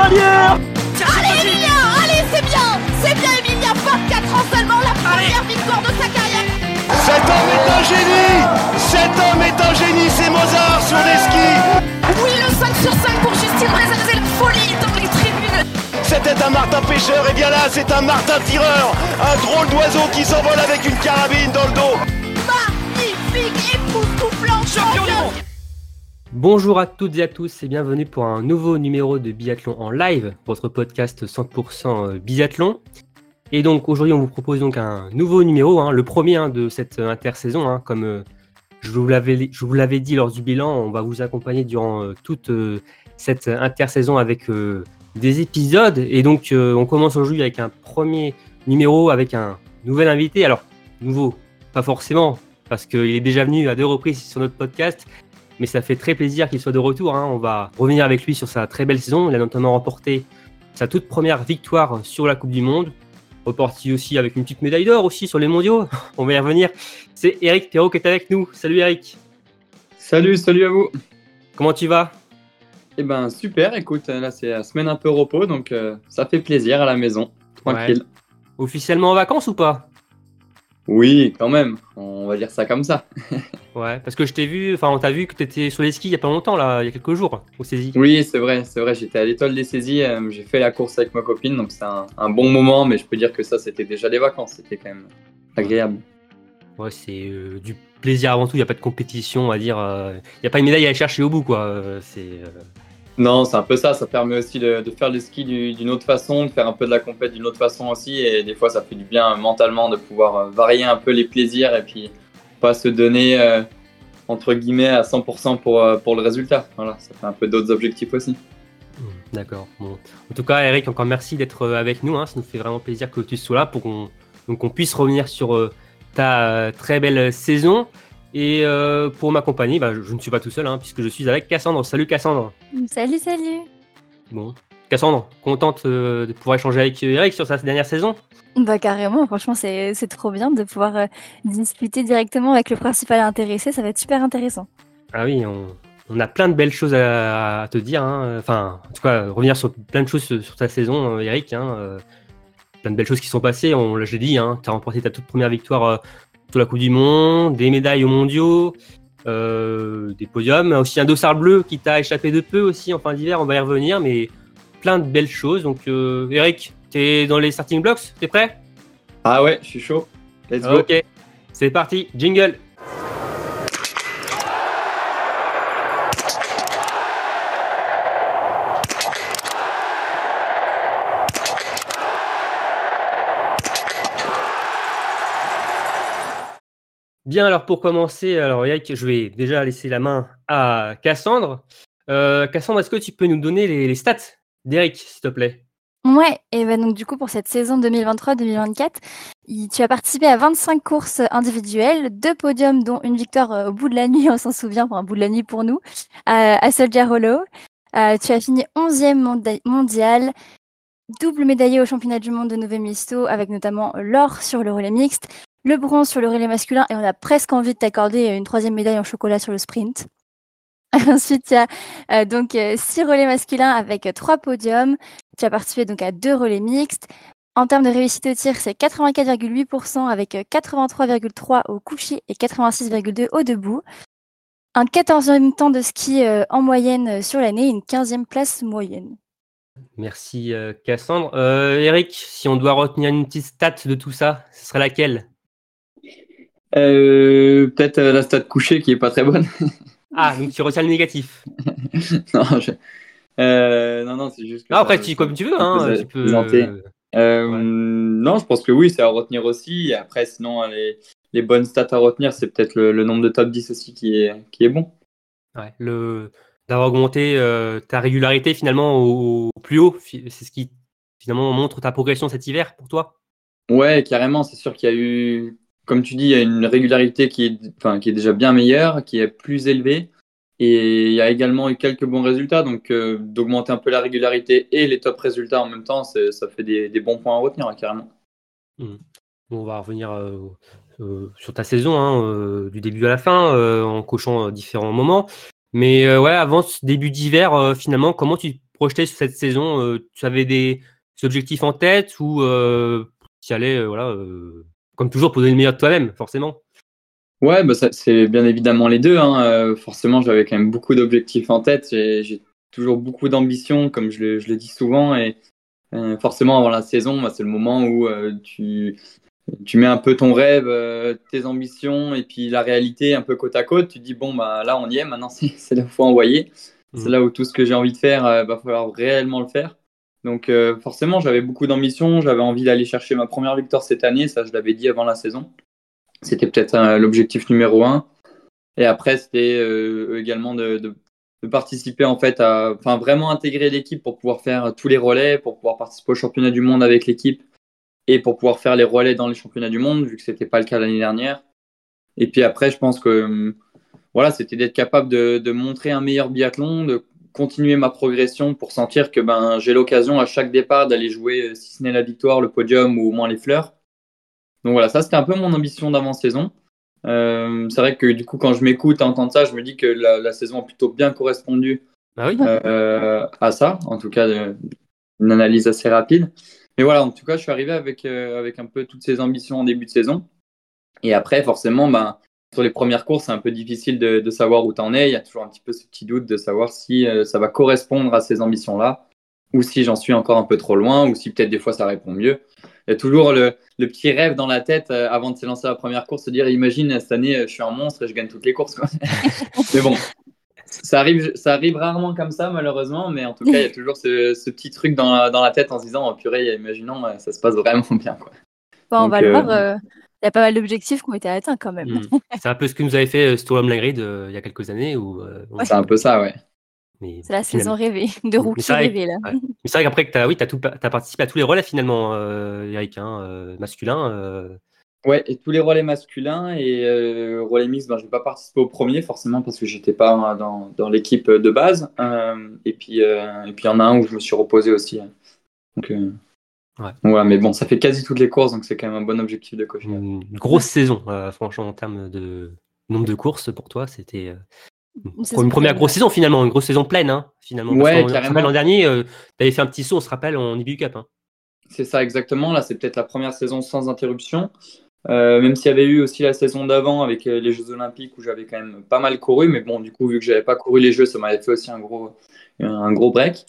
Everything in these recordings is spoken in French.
Cavalière. Allez Emilia, allez c'est bien Emilia, 24 ans seulement, la première victoire de sa carrière. Cet homme est un génie, c'est Mozart sur les skis. Oui, le 5 sur 5 pour Justine Brezin, c'est la folie dans les tribunes. C'était un martin pêcheur, et bien là c'est un martin tireur. Un drôle d'oiseau qui s'envole avec une carabine dans le dos. Magnifique, époustouflant, champion du monde. Bonjour à toutes et à tous et bienvenue pour un nouveau numéro de Biathlon en live, votre podcast 100% biathlon. Et donc aujourd'hui on vous propose donc un nouveau numéro, le premier de cette intersaison. Comme je vous l'avais dit lors du bilan, on va vous accompagner durant toute cette intersaison avec des épisodes. Et donc on commence aujourd'hui avec un premier numéro avec un nouvel invité. Alors nouveau, pas forcément, parce qu'il est déjà venu à 2 reprises sur notre podcast. Mais ça fait très plaisir qu'il soit de retour. On va revenir avec lui sur sa très belle saison. Il a notamment remporté sa toute première victoire sur la Coupe du Monde. Reparti aussi avec une petite médaille d'or aussi sur les mondiaux. On va y revenir. C'est Eric Perrault qui est avec nous. Salut Eric. Salut à vous. Comment tu vas ? Eh ben super, écoute, là c'est la semaine un peu repos, donc ça fait plaisir à la maison, tranquille. Ouais. Officiellement en vacances ou pas ? Oui, quand même, on va dire ça comme ça. Ouais, parce que on t'a vu que tu étais sur les skis il y a pas longtemps, là, il y a quelques jours, au Cési. Oui, c'est vrai, j'étais à l'étoile des saisies, j'ai fait la course avec ma copine, donc c'est un bon moment, mais je peux dire que ça c'était déjà des vacances, c'était quand même agréable. Ouais, c'est du plaisir avant tout, il n'y a pas de compétition, on va dire, il n'y a pas une médaille à aller chercher au bout, quoi. Non, c'est un peu ça permet aussi de faire le ski d'une autre façon, de faire un peu de la compète d'une autre façon aussi, et des fois ça fait du bien mentalement de pouvoir varier un peu les plaisirs et puis pas se donner entre guillemets à 100% pour le résultat. Voilà, ça fait un peu d'autres objectifs aussi. D'accord. Bon. En tout cas, Eric, encore merci d'être avec nous. Ça nous fait vraiment plaisir que tu sois là pour qu'on puisse revenir sur ta très belle saison. Et pour m'accompagner, je ne suis pas tout seul, puisque je suis avec Cassandre. Salut Cassandre. Salut. Bon, Cassandre, contente de pouvoir échanger avec Eric sur sa dernière saison ? Carrément, franchement c'est trop bien de pouvoir discuter directement avec le principal intéressé, ça va être super intéressant. Ah oui, on a plein de belles choses à te dire, Enfin, en tout cas, revenir sur plein de choses sur ta saison, Eric, plein de belles choses qui sont passées, j'ai dit, tu as remporté ta toute première victoire sur la Coupe du Monde, des médailles aux mondiaux, des podiums, aussi un dossard bleu qui t'a échappé de peu aussi en fin d'hiver, on va y revenir, mais plein de belles choses. Donc Eric, t'es dans les starting blocks, t'es prêt ? Ah ouais, je suis chaud. Let's go. Ok, c'est parti, jingle. Bien, alors pour commencer, Eric, je vais déjà laisser la main à Cassandre. Cassandre, est-ce que tu peux nous donner les stats d'Eric, s'il te plaît ? Ouais, et donc du coup pour cette saison 2023-2024, tu as participé à 25 courses individuelles, 2 podiums dont une victoire au bout de la nuit, on s'en souvient, un bout de la nuit pour nous, à Soldier Hollow. Tu as fini 11e mondial, double médaillé au championnat du monde de Nové Mesto, avec notamment l'or sur le relais mixte, le bronze sur le relais masculin, et on a presque envie de t'accorder une 3e médaille en chocolat sur le sprint. Ensuite, il y a donc 6 relais masculins avec 3 podiums. Tu as participé donc à 2 relais mixtes. En termes de réussite au tir, c'est 84,8% avec 83,3% au couché et 86,2% au debout. Un 14e temps de ski en moyenne sur l'année, une 15e place moyenne. Merci Cassandre. Eric, si on doit retenir une petite stat de tout ça, ce serait laquelle ? Peut-être la stat couchée qui est pas très bonne. Ah, donc tu retiens le négatif. Non, c'est juste que après, comme tu veux, tu peux. Non, je pense que oui, c'est à retenir aussi. Et après, sinon, les bonnes stats à retenir, c'est peut-être le nombre de top 10 aussi qui est bon. Ouais, d'avoir augmenté ta régularité finalement au plus haut, c'est ce qui finalement montre ta progression cet hiver pour toi ? Ouais, carrément, c'est sûr qu'il y a eu, comme tu dis, il y a une régularité qui est déjà bien meilleure, qui est plus élevée. Et il y a également eu quelques bons résultats, donc d'augmenter un peu la régularité et les top résultats en même temps, ça fait des bons points à retenir, carrément. Bon, on va revenir sur ta saison, du début à la fin, en cochant différents moments. Mais avant ce début d'hiver, finalement, comment tu projetais sur cette saison, tu avais des objectifs en tête ou tu y allais, comme toujours, pour donner le meilleur de toi-même, forcément? Ouais, bah c'est bien évidemment les deux, hein. Forcément, j'avais quand même beaucoup d'objectifs en tête. J'ai toujours beaucoup d'ambition, comme je le dis souvent. Et forcément, avant la saison, bah, c'est le moment où tu mets un peu ton rêve, tes ambitions et puis la réalité un peu côte à côte. Tu te dis, bon, bah, là, on y est. Maintenant, c'est là où il faut envoyer. C'est là où tout ce que j'ai envie de faire, va falloir réellement le faire. Donc, forcément, j'avais beaucoup d'ambition. J'avais envie d'aller chercher ma première victoire cette année. Ça, je l'avais dit avant la saison. C'était peut-être l'objectif numéro 1. Et après, c'était également de participer en fait enfin vraiment intégrer l'équipe pour pouvoir faire tous les relais, pour pouvoir participer au championnat du monde avec l'équipe et pour pouvoir faire les relais dans les championnats du monde, vu que c'était pas le cas l'année dernière. Et puis après, je pense que voilà, c'était d'être capable de montrer un meilleur biathlon, de continuer ma progression pour sentir que j'ai l'occasion à chaque départ d'aller jouer, si ce n'est la victoire, le podium ou au moins les fleurs. Donc voilà, ça c'était un peu mon ambition d'avant-saison. C'est vrai que du coup, quand je m'écoute à entendre ça, je me dis que la saison a plutôt bien correspondu Bah oui. à ça, en tout cas une analyse assez rapide. Mais voilà, en tout cas, je suis arrivé avec un peu toutes ces ambitions en début de saison. Et après, forcément, sur les premières courses, c'est un peu difficile de savoir où tu en es. Il y a toujours un petit peu ce petit doute de savoir si ça va correspondre à ces ambitions-là, ou si j'en suis encore un peu trop loin, ou si peut-être des fois ça répond mieux. Il y a toujours le petit rêve dans la tête avant de se lancer à la première course, se dire imagine cette année je suis un monstre et je gagne toutes les courses, quoi. Mais bon, ça arrive rarement comme ça malheureusement, mais en tout cas il y a toujours ce petit truc dans la tête en se disant oh, purée, imaginons ça se passe vraiment bien, quoi. Bon, on Donc, va le voir. Il y a pas mal d'objectifs qui ont été atteints quand même. C'est un peu ce que nous avait fait Sturlam Langrid il y a quelques années. c'est un peu ça, ouais. Mais C'est la saison finalement. rêvée, de rookie rêvé là. Ouais. Mais c'est vrai qu'après t'as participé à tous les relais finalement, Eric, masculin. Ouais, et tous les relais masculins et relais mixtes, je n'ai pas participé au premier forcément parce que j'étais pas dans l'équipe de base. Et puis il y en a un où je me suis reposé aussi. Donc, ouais, mais bon, ça fait quasi toutes les courses, donc c'est quand même un bon objectif de cocher. Une grosse saison, franchement, en termes de nombre de courses pour toi, c'était une première grosse saison finalement, une grosse saison pleine, hein, finalement. Ouais, parce carrément. L'an dernier, tu avais fait un petit saut, on se rappelle, en IBU Cup. Hein. C'est ça, exactement. Là, c'est peut-être la première saison sans interruption. Même s'il y avait eu aussi la saison d'avant avec les Jeux Olympiques où j'avais quand même pas mal couru, mais bon, du coup, vu que j'avais pas couru les Jeux, ça m'avait fait aussi un gros break.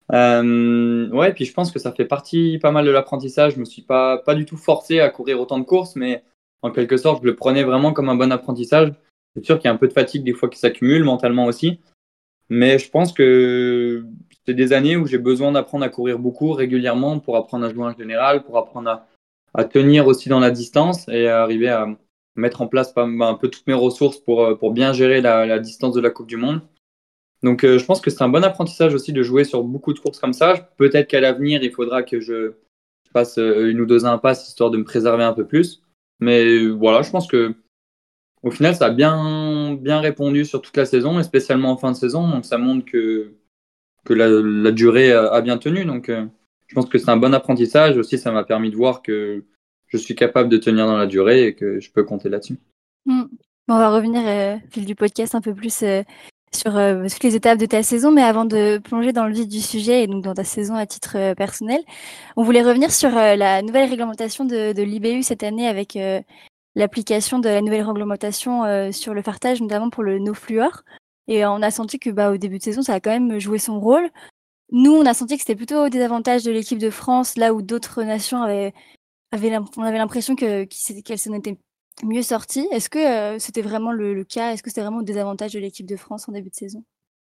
Ouais, puis je pense que ça fait partie pas mal de l'apprentissage. Je me suis pas du tout forcé à courir autant de courses, mais en quelque sorte, je le prenais vraiment comme un bon apprentissage. C'est sûr qu'il y a un peu de fatigue des fois qui s'accumule mentalement aussi, mais je pense que c'est des années où j'ai besoin d'apprendre à courir beaucoup régulièrement pour apprendre à jouer en général, pour apprendre à tenir aussi dans la distance et à arriver à mettre en place un peu toutes mes ressources pour bien gérer la distance de la Coupe du Monde. Donc je pense que c'est un bon apprentissage aussi de jouer sur beaucoup de courses comme ça. Peut-être qu'à l'avenir, il faudra que je fasse une ou deux impasses histoire de me préserver un peu plus. Mais voilà, je pense que au final, ça a bien répondu sur toute la saison et spécialement en fin de saison. Donc ça montre que la durée a bien tenu. Donc je pense que c'est un bon apprentissage. Aussi, ça m'a permis de voir que je suis capable de tenir dans la durée et que je peux compter là-dessus. On va revenir au fil du podcast un peu plus sur toutes les étapes de ta saison, mais avant de plonger dans le vif du sujet et donc dans ta saison à titre personnel, on voulait revenir sur la nouvelle réglementation de l'IBU cette année avec l'application de la nouvelle réglementation sur le fartage, notamment pour le no-fluor. Et on a senti que au début de saison, ça a quand même joué son rôle. Nous, on a senti que c'était plutôt au désavantage de l'équipe de France, là où d'autres nations on avait l'impression qu'elles s'en étaient mieux sorties. Est-ce que c'était vraiment le cas? Est-ce que c'était vraiment au désavantage de l'équipe de France en début de saison?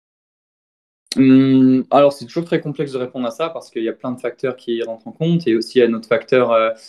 Alors, c'est toujours très complexe de répondre à ça parce qu'il y a plein de facteurs qui rentrent en compte et aussi il y a notre facteur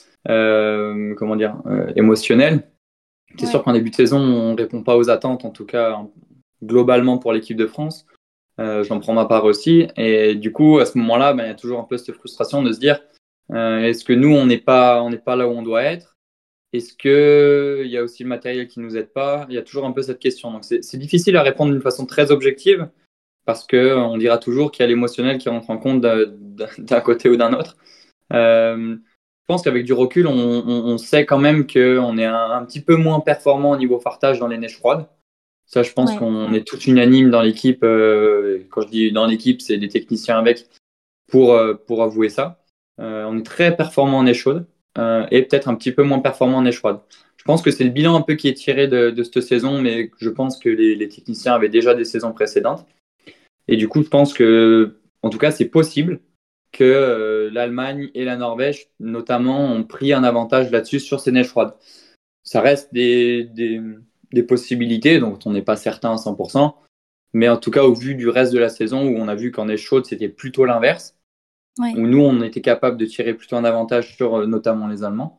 émotionnel. C'est sûr qu'en début de saison, on ne répond pas aux attentes, en tout cas globalement pour l'équipe de France. J'en prends ma part aussi. Et du coup, à ce moment-là, il y a toujours un peu cette frustration de se dire est-ce que nous, on n'est pas là où on doit être? Est-ce qu'il y a aussi le matériel qui ne nous aide pas? Il y a toujours un peu cette question. Donc, c'est difficile à répondre d'une façon très objective parce qu'on dira toujours qu'il y a l'émotionnel qui rentre en compte d'un côté ou d'un autre. Je pense qu'avec du recul, on sait quand même qu'on est un petit peu moins performant au niveau fartage dans les neiges froides. Ça, je pense qu'on est tous unanimes dans l'équipe. Quand je dis dans l'équipe, c'est des techniciens avec pour avouer ça. On est très performant en neige chaude et peut-être un petit peu moins performant en neige froide. Je pense que c'est le bilan un peu qui est tiré de cette saison, mais je pense que les techniciens avaient déjà des saisons précédentes. Et du coup, je pense que, en tout cas, c'est possible que l'Allemagne et la Norvège, notamment, ont pris un avantage là-dessus sur ces neiges froides. Ça reste des possibilités, dont on n'est pas certain à 100%. Mais en tout cas, au vu du reste de la saison, où on a vu qu'en neige chaude, c'était plutôt l'inverse, où nous, on était capable de tirer plutôt un avantage sur notamment les Allemands.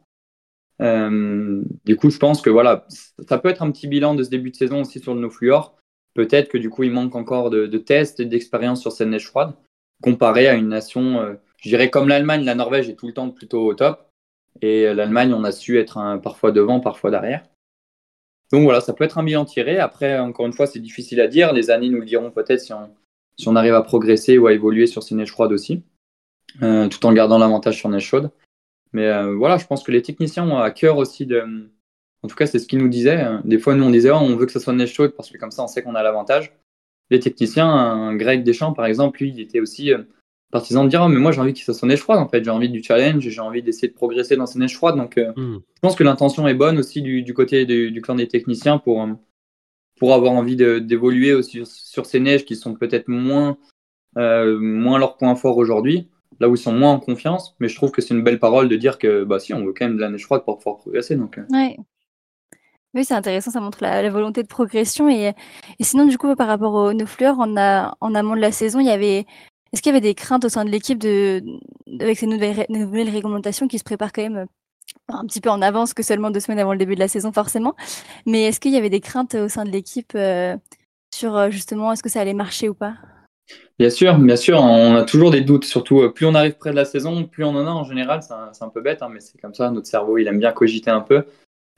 Du coup, je pense que voilà, ça peut être un petit bilan de ce début de saison aussi sur le no fluor. Peut-être que du coup, il manque encore de tests et d'expérience sur cette neige froide, comparé à une nation, je dirais comme l'Allemagne. La Norvège est tout le temps plutôt au top. Et l'Allemagne, on a su être parfois devant, parfois derrière. Donc voilà, ça peut être un bilan tiré. Après, encore une fois, c'est difficile à dire. Les années nous le diront peut-être si on arrive à progresser ou à évoluer sur ces neiges froides aussi, tout en gardant l'avantage sur neige chaude. Mais voilà, je pense que les techniciens ont à cœur aussi En tout cas, c'est ce qu'ils nous disaient. Des fois, nous, on disait, on veut que ça soit neige chaude parce que comme ça, on sait qu'on a l'avantage. Les techniciens, Greg Deschamps, par exemple, lui, il était aussi partisan de dire, mais moi, j'ai envie que ça soit neige froide, en fait. J'ai envie du challenge, j'ai envie d'essayer de progresser dans ces neiges froides. Donc, je pense que l'intention est bonne aussi du côté du clan des techniciens pour avoir envie d'évoluer aussi sur ces neiges qui sont peut-être moins leur point fort aujourd'hui, là où ils sont moins en confiance. Mais je trouve que c'est une belle parole de dire que, bah si, on veut quand même de la neige froide pour pouvoir progresser. Donc, Oui, c'est intéressant, ça montre la volonté de progression. Et sinon, du coup, par rapport aux no fluor, en amont de la saison, est-ce qu'il y avait des craintes au sein de l'équipe avec ces nouvelles réglementations qui se préparent quand même un petit peu en avance que seulement 2 semaines avant le début de la saison, forcément. Mais est-ce qu'il y avait des craintes au sein de l'équipe sur justement est-ce que ça allait marcher ou pas? Bien sûr, on a toujours des doutes, surtout plus on arrive près de la saison, plus on en a en général. C'est un peu bête, mais c'est comme ça, notre cerveau, il aime bien cogiter un peu.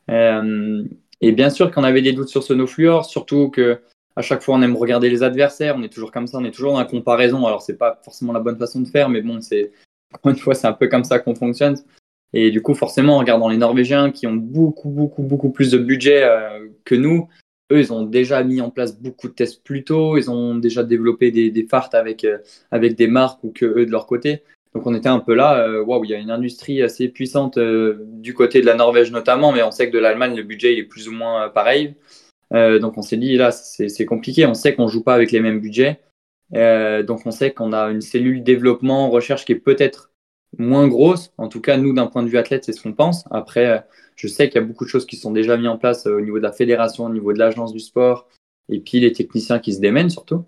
Et bien sûr qu'on avait des doutes sur ce no fluor, surtout que à chaque fois on aime regarder les adversaires, on est toujours comme ça, on est toujours dans la comparaison. Alors c'est pas forcément la bonne façon de faire, mais bon, encore une fois, c'est un peu comme ça qu'on fonctionne. Et du coup, forcément, en regardant les Norvégiens qui ont beaucoup plus de budget que nous, eux, ils ont déjà mis en place beaucoup de tests plus tôt, ils ont déjà développé des farts avec des marques ou que eux de leur côté. Donc on était un peu là, waouh, il y a une industrie assez puissante du côté de la Norvège notamment, mais on sait que de l'Allemagne, le budget il est plus ou moins pareil. Donc on s'est dit, là, c'est compliqué, on sait qu'on joue pas avec les mêmes budgets. Donc on sait qu'on a une cellule développement, recherche qui est peut-être moins grosse. En tout cas, nous, d'un point de vue athlète, c'est ce qu'on pense. Après, je sais qu'il y a beaucoup de choses qui sont déjà mises en place au niveau de la fédération, au niveau de l'agence du sport, et puis les techniciens qui se démènent surtout.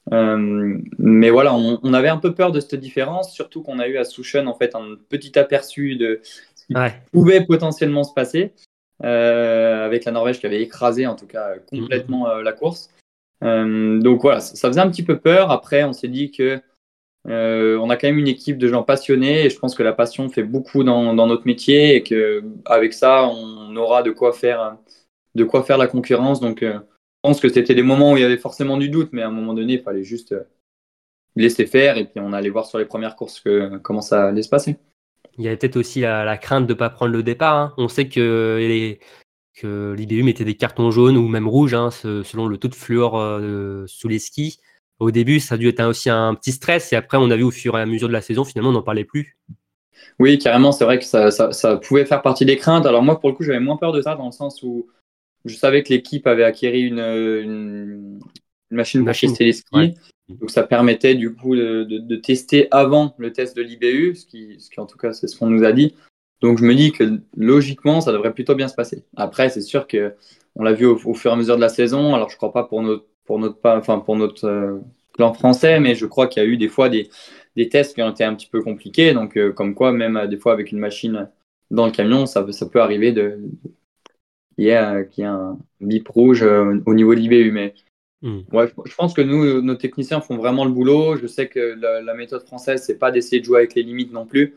Mais voilà, on avait un peu peur de cette différence, surtout qu'on a eu à Souchon en fait un petit aperçu de ce qui pouvait potentiellement se passer avec la Norvège qui avait écrasé en tout cas complètement la course. Donc voilà, ça faisait un petit peu peur. Après, on s'est dit que on a quand même une équipe de gens passionnés et je pense que la passion fait beaucoup dans notre métier et que avec ça, on aura de quoi faire la concurrence. Donc je pense que c'était des moments où il y avait forcément du doute, mais à un moment donné, il fallait juste laisser faire et puis on allait voir sur les premières courses comment ça allait se passer. Il y avait peut-être aussi la crainte de ne pas prendre le départ. Hein. On sait que l'IBU mettait des cartons jaunes ou même rouges selon le taux de fluor sous les skis. Au début, ça a dû être aussi un petit stress et après, on a vu au fur et à mesure de la saison, finalement, on n'en parlait plus. Oui, carrément, c'est vrai que ça pouvait faire partie des craintes. Alors moi, pour le coup, j'avais moins peur de ça dans le sens où je savais que l'équipe avait acquéri une machine pour tester les skis. Ouais. Donc ça permettait du coup de tester avant le test de l'IBU, ce qui en tout cas, c'est ce qu'on nous a dit. Donc je me dis que logiquement, ça devrait plutôt bien se passer. Après, c'est sûr qu'on l'a vu au fur et à mesure de la saison. Alors je ne crois pas pour notre clan français, mais je crois qu'il y a eu des fois des tests qui ont été un petit peu compliqués. Donc comme quoi, même des fois avec une machine dans le camion, ça peut arriver qu'il y ait un bip rouge au niveau de l'IBU. Mais ouais, je pense que nos techniciens font vraiment le boulot. Je sais que la méthode française, c'est pas d'essayer de jouer avec les limites non plus.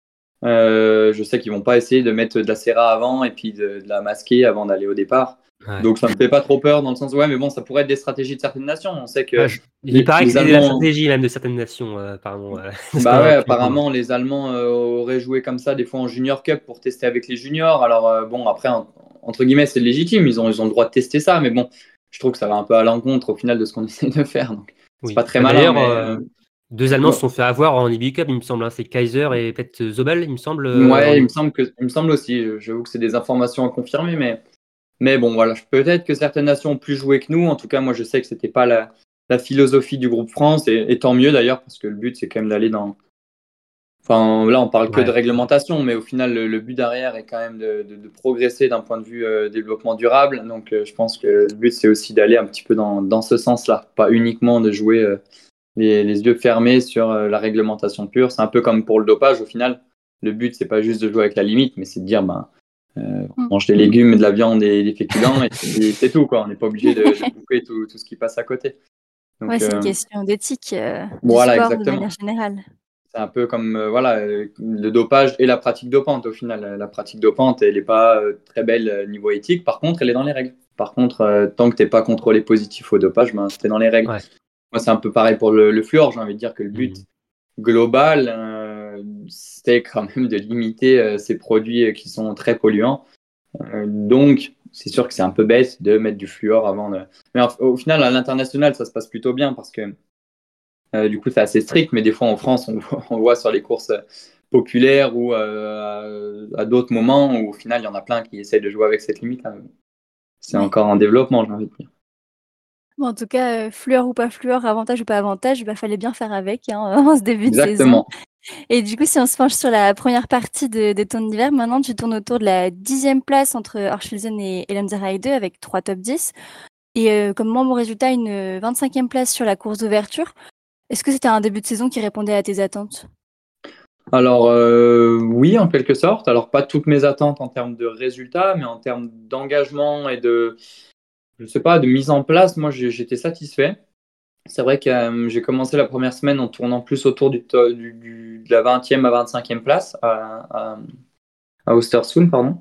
Je sais qu'ils vont pas essayer de mettre de la serra avant et puis de la masquer avant d'aller au départ. Ouais. Donc ça me fait pas trop peur dans le sens où mais bon, ça pourrait être des stratégies de certaines nations. On sait que il paraît que c'est la stratégie même de certaines nations, pardon. Apparemment les Allemands auraient joué comme ça des fois en Junior Cup pour tester avec les juniors. Alors bon, après entre guillemets c'est légitime, ils ont le droit de tester ça, mais bon, je trouve que ça va un peu à l'encontre au final de ce qu'on essaie de faire. Donc, c'est pas très malin. D'ailleurs, mais, 2 Allemands se sont fait avoir en IBU Cup, il me semble. C'est Kaiser et peut-être Zobel, il me semble. ouais, il me semble aussi. J'avoue que c'est des informations à confirmer, mais bon, voilà. Peut-être que certaines nations ont plus joué que nous. En tout cas, moi, je sais que c'était pas la philosophie du groupe France, et tant mieux d'ailleurs, parce que le but, c'est quand même d'aller dans. Enfin, là, on parle que de réglementation, mais au final, le but derrière est quand même de progresser d'un point de vue développement durable. Donc, je pense que le but, c'est aussi d'aller un petit peu dans ce sens-là, pas uniquement de jouer les yeux fermés sur la réglementation pure. C'est un peu comme pour le dopage, au final. Le but, c'est pas juste de jouer avec la limite, mais c'est de dire, on mange des légumes, de la viande et des féculents, et c'est tout, quoi. On n'est pas obligé de bouffer tout ce qui passe à côté. Donc, c'est une question d'éthique voilà, du sport exactement. de manière générale. C'est un peu comme le dopage et la pratique dopante au final. La pratique dopante, elle n'est pas très belle niveau éthique. Par contre, elle est dans les règles. Par contre, tant que tu n'es pas contrôlé positif au dopage, c'est dans les règles. Ouais. Moi, c'est un peu pareil pour le fluor. J'ai envie de dire que le but global, c'est quand même de limiter ces produits qui sont très polluants. Donc, c'est sûr que c'est un peu bête de mettre du fluor avant. Mais au final, à l'international, ça se passe plutôt bien parce que du coup, c'est assez strict, mais des fois en France, on voit sur les courses populaires ou à d'autres moments où au final, il y en a plein qui essayent de jouer avec cette limite. C'est encore en développement, j'ai envie de dire. Bon, en tout cas, fluor ou pas fluor, avantage ou pas avantage, fallait bien faire avec en ce début de saison. Exactement. Et du coup, si on se penche sur la première partie des tours d'hiver, maintenant tu tournes autour de la 10e place entre Orschelsen et Lanzerheide avec 3 top 10. Et comme membre résultat, une 25e place sur la course d'ouverture. Est-ce que c'était un début de saison qui répondait à tes attentes ? Alors oui, en quelque sorte. Alors pas toutes mes attentes en termes de résultats, mais en termes d'engagement et de mise en place, moi j'étais satisfait. C'est vrai que j'ai commencé la première semaine en tournant plus autour de la 20e à 25e place à Östersund, pardon.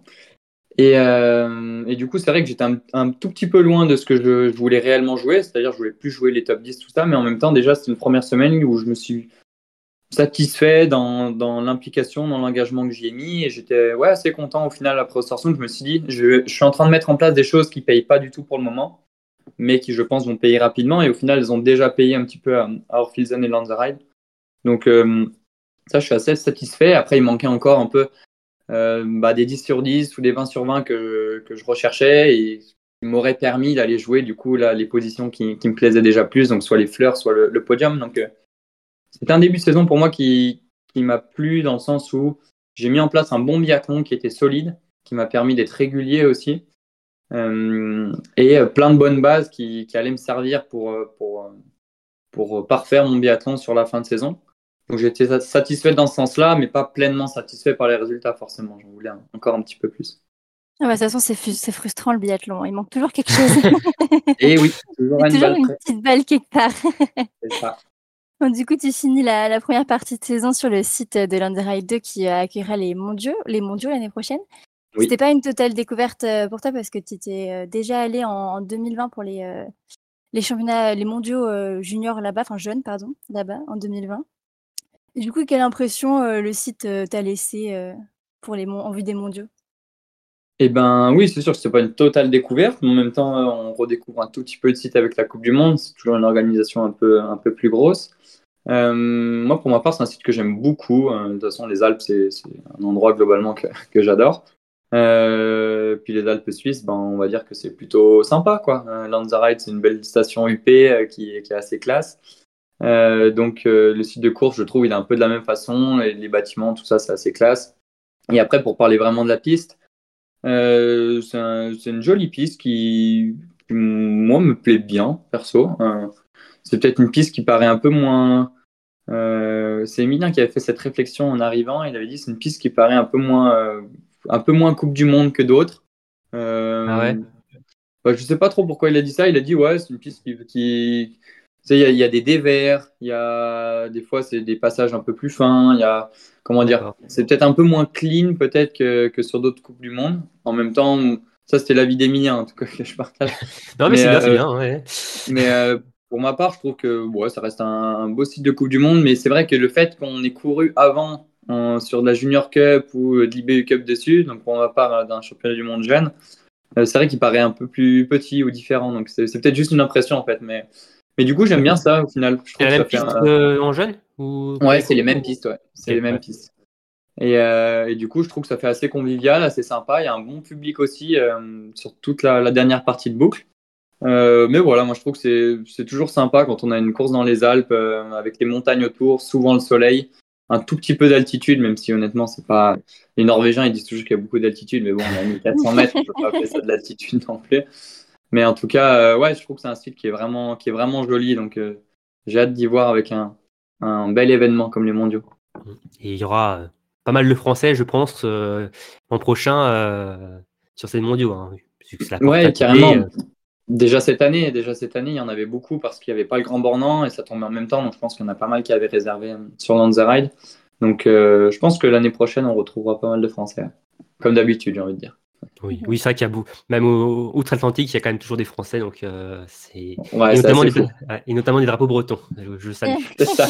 Et du coup, c'est vrai que j'étais un tout petit peu loin de ce que je voulais réellement jouer, c'est-à-dire je voulais plus jouer les top 10, tout ça, mais en même temps, déjà, c'était une première semaine où je me suis satisfait dans l'implication, dans l'engagement que j'y ai mis, et j'étais assez content au final après Östersund. Je me suis dit, je suis en train de mettre en place des choses qui ne payent pas du tout pour le moment, mais qui, je pense, vont payer rapidement, et au final, elles ont déjà payé un petit peu à Orfilsen et Lanzerheide. Donc, ça, je suis assez satisfait. Après, il manquait encore un peu des 10 sur 10 ou des 20 sur 20 que je recherchais et qui m'auraient permis d'aller jouer du coup là, les positions qui me plaisaient déjà plus, donc soit les fleurs, soit le podium. Donc c'était un début de saison pour moi qui m'a plu dans le sens où j'ai mis en place un bon biathlon qui était solide, qui m'a permis d'être régulier aussi, et plein de bonnes bases qui allaient me servir pour parfaire mon biathlon sur la fin de saison. Donc j'étais satisfait dans ce sens-là, mais pas pleinement satisfait par les résultats forcément. J'en voulais encore un petit peu plus. De toute façon, c'est frustrant le biathlon. Il manque toujours quelque chose. Et oui, toujours une petite balle quelque part. C'est ça. Bon, du coup, tu finis la première partie de saison sur le site de Lanzerheide 2 qui accueillera les mondiaux l'année prochaine. Oui. C'était pas une totale découverte pour toi parce que tu étais déjà allé en 2020 pour les championnats, les mondiaux juniors là-bas, enfin jeunes, pardon, là-bas en 2020. Et du coup, quelle impression le site t'a laissé en vue des mondiaux ? Eh ben oui, c'est sûr que c'est pas une totale découverte, mais en même temps, on redécouvre un tout petit peu le site avec la Coupe du Monde. C'est toujours une organisation un peu plus grosse. Moi, pour ma part, c'est un site que j'aime beaucoup. De toute façon, les Alpes, c'est un endroit globalement que j'adore. Puis les Alpes suisses, on va dire que c'est plutôt sympa, quoi. Lanzerheide, c'est une belle station UP qui est assez classe. Donc le site de course, je trouve, il est un peu de la même façon. Les bâtiments, tout ça, c'est assez classe. Et après, pour parler vraiment de la piste, c'est une jolie piste qui, moi, me plaît bien, perso. C'est peut-être une piste qui paraît un peu moins... c'est Emilien qui avait fait cette réflexion en arrivant. Il avait dit c'est une piste qui paraît un peu moins Coupe du Monde que d'autres. Ah ouais. Je sais pas trop pourquoi il a dit ça. Il a dit c'est une piste qui il y a des dévers, il y a des fois c'est des passages un peu plus fins, il y a c'est peut-être un peu moins clean peut-être que sur d'autres Coupes du Monde. En même temps, ça c'était l'avis d'Emilien en tout cas que je partage. Non mais c'est bien, ouais. Mais pour ma part, je trouve que ça reste un beau site de Coupe du Monde, mais c'est vrai que le fait qu'on ait couru avant sur de la Junior Cup ou de l'IBU Cup dessus, donc pour ma part d'un championnat du monde jeune, c'est vrai qu'il paraît un peu plus petit ou différent. Donc c'est peut-être juste une impression en fait. Mais du coup, j'aime bien ça au final. Je C'est trouve la que même ça fait piste en jeune ou... Ouais, c'est les mêmes pistes, ouais. C'est Ok, les mêmes ouais. pistes. Et du coup, je trouve que ça fait assez convivial, assez sympa. Il y a un bon public aussi sur toute la dernière partie de boucle. Mais voilà, moi je trouve que c'est toujours sympa quand on a une course dans les Alpes avec les montagnes autour, souvent le soleil, un tout petit peu d'altitude, même si honnêtement, c'est pas. Les Norvégiens ils disent toujours qu'il y a beaucoup d'altitude, mais bon, on a 1400 mètres, on peut pas appeler ça de l'altitude non plus. Mais en tout cas, ouais, je trouve que c'est un site qui est vraiment joli, donc j'ai hâte d'y voir avec un bel événement comme les mondiaux. Et il y aura pas mal de Français, je pense, l'an prochain sur ces mondiaux. Hein, vu que c'est la porte à Ouais, côté. carrément. Déjà cette année, il y en avait beaucoup parce qu'il n'y avait pas le Grand Bornand et ça tombait en même temps. Donc je pense qu'il y en a pas mal qui avaient réservé sur Lanzarote. Donc je pense que l'année prochaine, on retrouvera pas mal de Français. Comme d'habitude, j'ai envie de dire. Oui, oui, c'est vrai qu'il y a même outre-Atlantique, il y a quand même toujours des Français, donc c'est Ouais, et c'est notamment assez des fou. ouais, et notamment des drapeaux bretons. Je salue. C'est ça.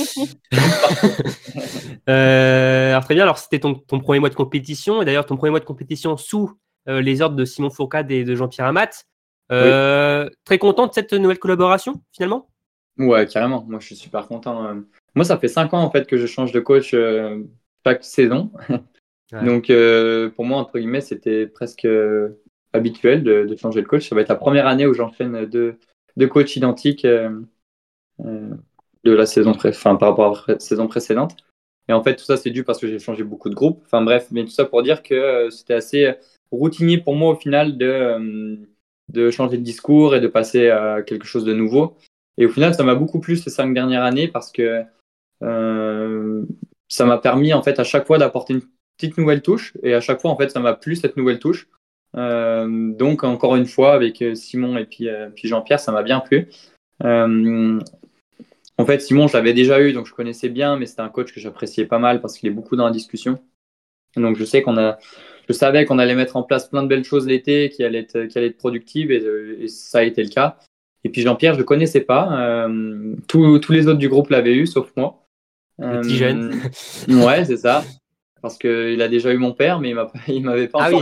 Alors très bien. Alors c'était ton premier mois de compétition et d'ailleurs ton premier mois de compétition sous les ordres de Simon Fourcade et de Jean-Pierre Amat. Oui. Très content de cette nouvelle collaboration finalement. Ouais, carrément. Moi, je suis super content. Moi, ça fait 5 ans en fait que je change de coach chaque saison. Ouais. Donc pour moi, entre guillemets, c'était presque habituel de changer de coach. Ça va être la première année où j'enchaîne deux coachs identiques. Euh, de la enfin, par rapport à la saison précédente. Et en fait, tout ça, c'est dû parce que j'ai changé beaucoup de groupes. Enfin bref, mais tout ça pour dire que c'était assez routinier pour moi au final de changer de discours et de passer à quelque chose de nouveau. Et au final, ça m'a beaucoup plu ces 5 dernières années parce que euh, ça m'a permis en fait à chaque fois d'apporter une petite nouvelle touche. Et à chaque fois, en fait, ça m'a plu cette nouvelle touche. Donc encore une fois, avec Simon et puis Jean-Pierre, ça m'a bien plu. Euh, En fait, Simon, je l'avais déjà eu, donc je connaissais bien, mais c'était un coach que j'appréciais pas mal parce qu'il est beaucoup dans la discussion. Donc je savais qu'on allait mettre en place plein de belles choses l'été, qui allaient être productives, et ça a été le cas. Et puis Jean-Pierre, je le connaissais pas. Tous les autres du groupe l'avaient eu, sauf moi. Le petit jeune. Ouais, c'est ça. Parce qu'il a déjà eu mon père, mais il m'avait pas Ah encore oui.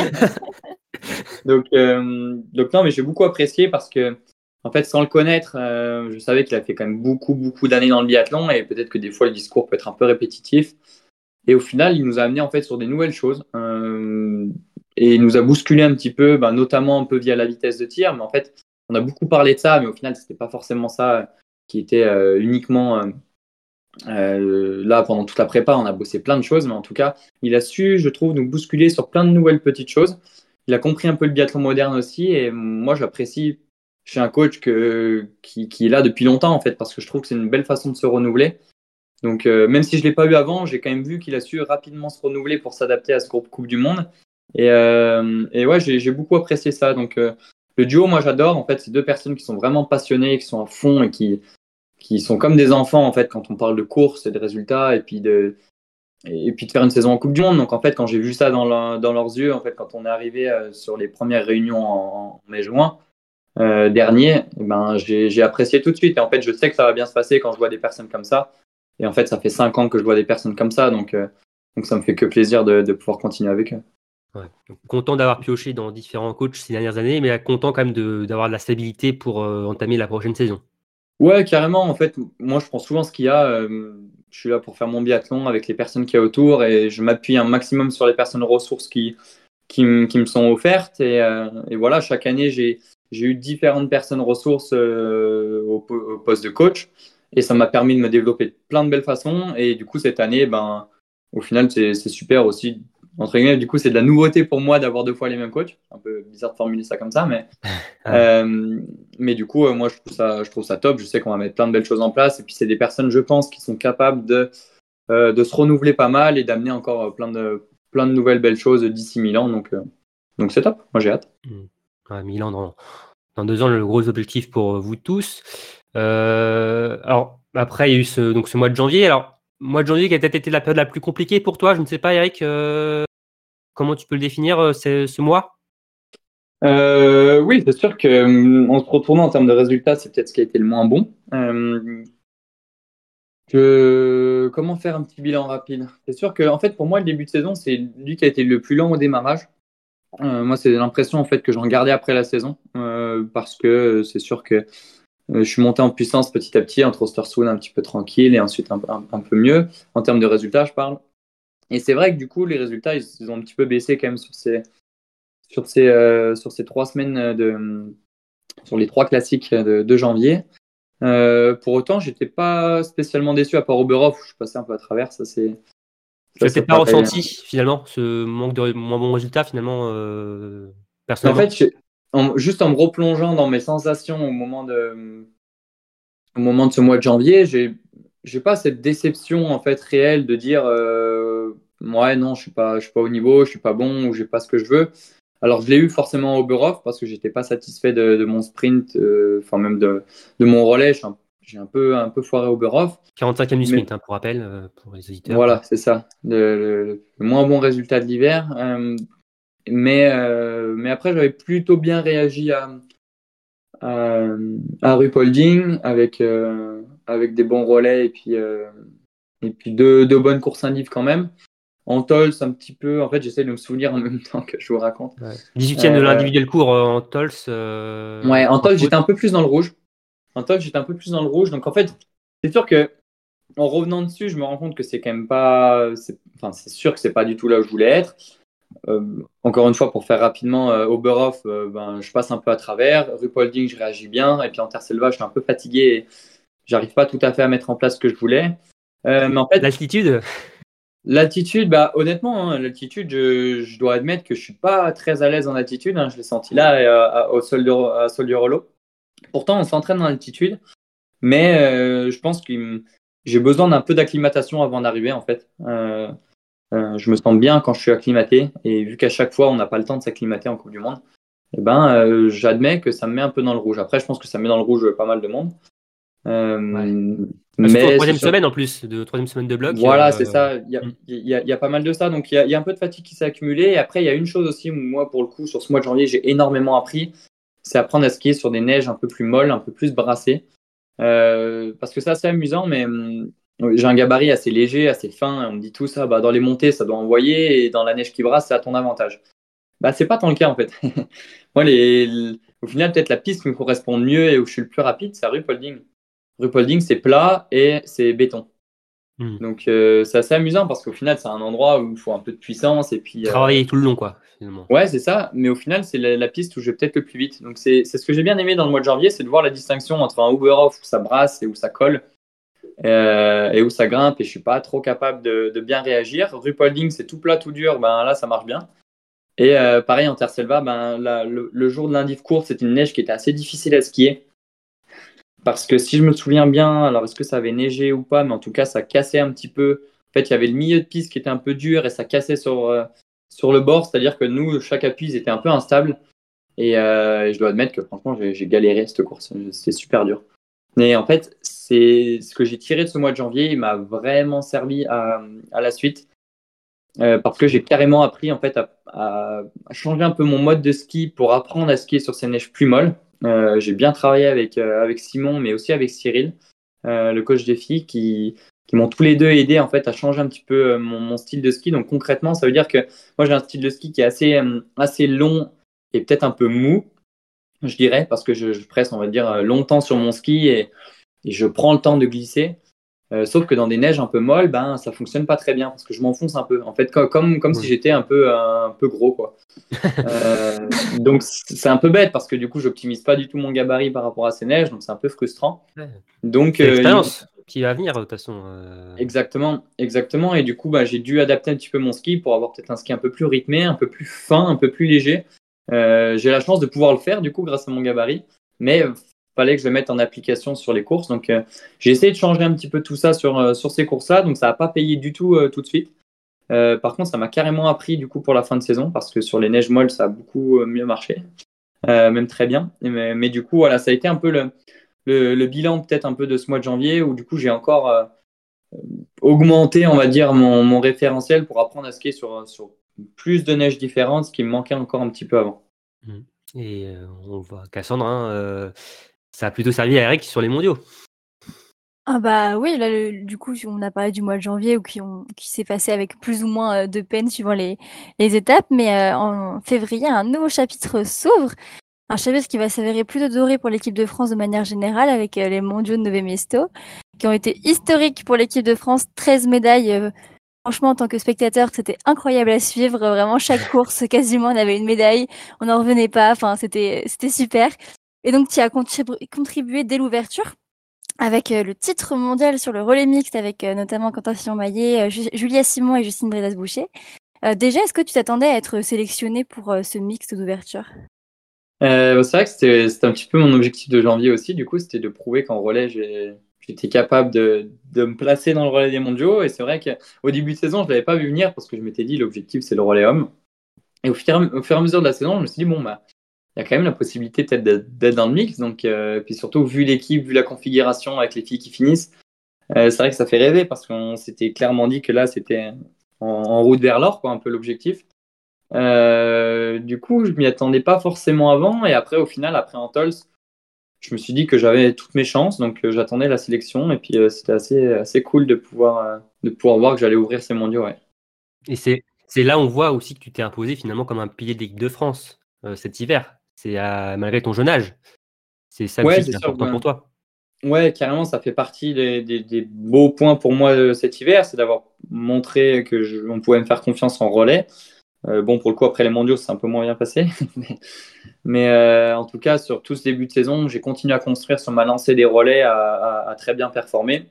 donc non, mais j'ai beaucoup apprécié parce que, en fait, sans le connaître, je savais qu'il a fait quand même beaucoup, beaucoup d'années dans le biathlon et peut-être que des fois le discours peut être un peu répétitif. Et au final, il nous a amené en fait sur des nouvelles choses et il nous a bousculé un petit peu, ben, notamment un peu via la vitesse de tir. Mais en fait, on a beaucoup parlé de ça, mais au final, c'était pas forcément ça qui était uniquement là pendant toute la prépa. On a bossé plein de choses, mais en tout cas, il a su, je trouve, nous bousculer sur plein de nouvelles petites choses. Il a compris un peu le biathlon moderne aussi, et moi, j'apprécie chez un coach qui est là depuis longtemps, en fait, parce que je trouve que c'est une belle façon de se renouveler. Donc, même si je ne l'ai pas eu avant, j'ai quand même vu qu'il a su rapidement se renouveler pour s'adapter à ce groupe Coupe du Monde. Et ouais, j'ai beaucoup apprécié ça. Donc, le duo, moi, j'adore. En fait, c'est deux personnes qui sont vraiment passionnées, qui sont à fond et qui sont comme des enfants, en fait, quand on parle de course et de résultats, et puis de faire une saison en Coupe du Monde. Donc, en fait, quand j'ai vu ça dans leurs yeux, en fait, quand on est arrivé sur les premières réunions en mai-juin dernier, eh ben, j'ai apprécié tout de suite. Et en fait, je sais que ça va bien se passer quand je vois des personnes comme ça. Et en fait, ça fait 5 ans que je vois des personnes comme ça. Donc ça me fait que plaisir de pouvoir continuer avec eux. Ouais. Donc, content d'avoir pioché dans différents coachs ces dernières années, mais content quand même d'avoir de la stabilité pour entamer la prochaine saison. Ouais, carrément. En fait, moi, je prends souvent ce qu'il y a. Je suis là pour faire mon biathlon avec les personnes qu'il y a autour et je m'appuie un maximum sur les personnes ressources qui me sont offertes. Et voilà, chaque année, j'ai eu différentes personnes ressources au poste de coach et ça m'a permis de me développer de plein de belles façons. Et du coup, cette année, ben, au final, c'est super aussi. Entre guillemets, du coup, c'est de la nouveauté pour moi d'avoir 2 fois les mêmes coachs. C'est un peu bizarre de formuler ça comme ça, mais Ouais. mais du coup, moi, je trouve ça top. Je sais qu'on va mettre plein de belles choses en place. Et puis, c'est des personnes, je pense, qui sont capables de se renouveler pas mal et d'amener encore plein de nouvelles belles choses d'ici Milan. Donc c'est top. Moi, j'ai hâte. Ouais, Milan dans 2 ans, le gros objectif pour vous tous. Alors, après, il y a eu ce mois de janvier. Alors, mois de janvier qui a peut-être été la période la plus compliquée pour toi. Je ne sais pas, Eric, comment tu peux le définir, ce mois? Oui, c'est sûr que en se retournant en termes de résultats, c'est peut-être ce qui a été le moins bon. Comment faire un petit bilan rapide? C'est sûr que, en fait, pour moi, le début de saison, c'est lui qui a été le plus lent au démarrage. Moi, c'est l'impression en fait que j'en gardais après la saison, parce que c'est sûr que je suis monté en puissance petit à petit entre Ostersund un petit peu tranquille et ensuite un peu mieux en termes de résultats, je parle. Et c'est vrai que du coup, les résultats, ils ont un petit peu baissé quand même sur ces 3 semaines sur les 3 classiques de janvier. Pour autant, j'étais pas spécialement déçu à part Oberhof, je suis passé un peu à travers. Tu n'as peut-être pas paraît- ressenti finalement ce manque de moins bon résultat finalement En personnellement. fait, juste en me replongeant dans mes sensations au moment de ce mois de janvier, j'ai pas cette déception en fait réelle de dire ouais non, je suis pas au niveau, je suis pas bon ou j'ai pas ce que je veux. Alors je l'ai eu forcément au Oberhof parce que j'étais pas satisfait de mon sprint, enfin même de mon relais. J'ai un peu foiré au Oberhof. 45e du Mais sprint, pour rappel, pour les auditeurs. voilà, c'est ça, le moins bon résultat de l'hiver. Mais après j'avais plutôt bien réagi à Ruhpolding avec des bons relais et puis deux bonnes courses indiv quand même. En Tols, un petit peu. En fait, j'essaie de me souvenir en même temps que je vous raconte. Ouais. 18e de l'individuel court en Tols. Ouais, en en Tols, faute. j'étais un peu plus dans le rouge. En Tols, j'étais un peu plus dans le rouge. Donc, en fait, c'est sûr que en revenant dessus, je me rends compte que c'est quand même pas. Enfin, c'est sûr que c'est pas du tout là où je voulais être. Encore une fois, pour faire rapidement, Oberhof, ben, je passe un peu à travers. Ruhpolding, je réagis bien. Et puis en Terre-Selva, je suis un peu fatigué et j'arrive pas tout à fait à mettre en place ce que je voulais. Mais en fait, L'altitude, l'altitude, bah, honnêtement, hein, l'altitude, je dois admettre que je suis pas très à l'aise en altitude. Hein. Je l'ai senti là au à Soldier-Hollow. Pourtant, on s'entraîne dans l'altitude, mais je pense que j'ai besoin d'un peu d'acclimatation avant d'arriver, en fait. Je me sens bien quand je suis acclimaté, et vu qu'à chaque fois, on n'a pas le temps de s'acclimater en Coupe du Monde, eh ben, j'admets que ça me met un peu dans le rouge. Après, je pense que ça met dans le rouge pas mal de monde. ouais. Euh, Surtout en mais c'est troisième sûr. semaine en plus, de troisième semaine de bloc. Voilà, c'est ça. Hmm. Il y a pas mal de ça. Donc, il y a un peu de fatigue qui s'est accumulée. Et après, il y a une chose aussi où moi, pour le coup, sur ce mois de janvier, j'ai énormément appris. C'est apprendre à skier sur des neiges un peu plus molles, un peu plus brassées. Parce que c'est assez amusant, mais j'ai un gabarit assez léger, assez fin. On me dit tout ça, bah, dans les montées, ça doit envoyer. Et dans la neige qui brasse, c'est à ton avantage. Bah, c'est pas tant le cas, en fait. Moi, au final, peut-être la piste qui me correspond le mieux et où je suis le plus rapide, c'est à Ruhpolding. Ruhpolding, c'est plat et c'est béton. Hmm. Donc c'est assez amusant parce qu'au final, c'est un endroit où il faut un peu de puissance. Et puis, Travailler tout le long, quoi, finalement. ouais, c'est ça. Mais au final, c'est la piste où je vais peut-être le plus vite. Donc c'est ce que j'ai bien aimé dans le mois de janvier, c'est de voir la distinction entre un Oberhof où ça brasse et où ça colle et où ça grimpe. Et je suis pas trop capable de bien réagir. Ruhpolding, c'est tout plat, tout dur. Ben là, ça marche bien. Et pareil en Terre-Selva, ben, le jour de l'indiv courte, c'était une neige qui était assez difficile à skier. Parce que si je me souviens bien, alors est-ce que ça avait neigé ou pas, mais en tout cas, ça cassait un petit peu. En fait, il y avait le milieu de piste qui était un peu dur et ça cassait sur le bord, c'est-à-dire que nous, chaque appui était un peu instable. Et je dois admettre que franchement, j'ai galéré cette course. C'était super dur. Mais en fait, c'est ce que j'ai tiré de ce mois de janvier, il m'a vraiment servi à la suite. Parce que j'ai carrément appris en fait à changer un peu mon mode de ski pour apprendre à skier sur ces neiges plus molles. J'ai bien travaillé avec Simon, mais aussi avec Cyril, le coach des filles, qui m'ont tous les deux aidé en fait à changer un petit peu mon style de ski. Donc concrètement, ça veut dire que moi j'ai un style de ski qui est assez long et peut-être un peu mou, je dirais, parce que je presse, on va dire, longtemps sur mon ski et je prends le temps de glisser. Sauf que dans des neiges un peu molles, ben, ça fonctionne pas très bien parce que je m'enfonce un peu. En fait, comme si Oui. j'étais un peu gros, quoi. Donc, c'est un peu bête parce que du coup, j'optimise pas du tout mon gabarit par rapport à ces neiges, donc c'est un peu frustrant. Ouais. Donc, C'est l'expérience qui va venir, de toute façon. exactement, exactement. Et du coup, bah, j'ai dû adapter un petit peu mon ski pour avoir peut-être un ski un peu plus rythmé, un peu plus fin, un peu plus léger. J'ai la chance de pouvoir le faire du coup grâce à mon gabarit, mais fallait que je le mette en application sur les courses. Donc j'ai essayé de changer un petit peu tout ça sur ces courses-là, donc ça n'a pas payé du tout tout de suite. Par contre, ça m'a carrément appris du coup pour la fin de saison parce que sur les neiges molles, ça a beaucoup mieux marché, même très bien. Mais du coup, voilà, ça a été un peu le bilan peut-être un peu de ce mois de janvier où du coup j'ai encore augmenté, on va dire, mon référentiel pour apprendre à skier sur plus de neiges différentes, ce qui me manquait encore un petit peu avant. Hmm. Et on voit Cassandre, hein, ça a plutôt servi à Eric sur les mondiaux. Ah bah oui, là, du coup, on a parlé du mois de janvier qui s'est passé avec plus ou moins de peine suivant les étapes, mais en février, un nouveau chapitre s'ouvre. Un chapitre qui va s'avérer plutôt doré pour l'équipe de France de manière générale avec les mondiaux de Nové Mesto, qui ont été historiques pour l'équipe de France, 13 médailles. Franchement, en tant que spectateur, c'était incroyable à suivre. Vraiment, chaque course, quasiment, on avait une médaille. On n'en revenait pas. Enfin, c'était super. Et donc, tu as contribué dès l'ouverture avec le titre mondial sur le relais mixte avec notamment Quentin Fillon-Maillet, Julia Simon et Justine Bredas-Boucher. Déjà, est-ce que tu t'attendais à être sélectionnée pour ce mixte d'ouverture? C'est vrai que c'était un petit peu mon objectif de janvier aussi, du coup, c'était de prouver qu'en relais, j'étais capable de me placer dans le relais des mondiaux. Et c'est vrai qu'au début de saison, je ne l'avais pas vu venir parce que je m'étais dit l'objectif, c'est le relais homme. Et au fur et à mesure de la saison, je me suis dit, bon, bah, il y a quand même la possibilité peut-être d'être dans le mix. Donc, puis surtout, vu l'équipe, vu la configuration avec les filles qui finissent, c'est vrai que ça fait rêver parce qu'on s'était clairement dit que là, c'était en route vers l'or, quoi, un peu l'objectif. Du coup, je m'y attendais pas forcément avant. Et après, au final, après Antols, je me suis dit que j'avais toutes mes chances. Donc, j'attendais la sélection. Et puis, c'était assez cool de pouvoir voir que j'allais ouvrir ces mondiaux. Ouais. Et c'est là on voit aussi que tu t'es imposé finalement comme un pilier de l'équipe de France cet hiver. C'est malgré ton jeune âge. C'est ça Ouais, aussi c'est qui est sûr. important pour toi. Ouais, carrément, ça fait partie des beaux points pour moi cet hiver, c'est d'avoir montré on pouvait me faire confiance en relais. Bon, pour le coup, après les mondiaux, c'est un peu moins bien passé. Mais en tout cas, sur tout ce début de saison, j'ai continué à construire sur ma lancée des relais à très bien performer.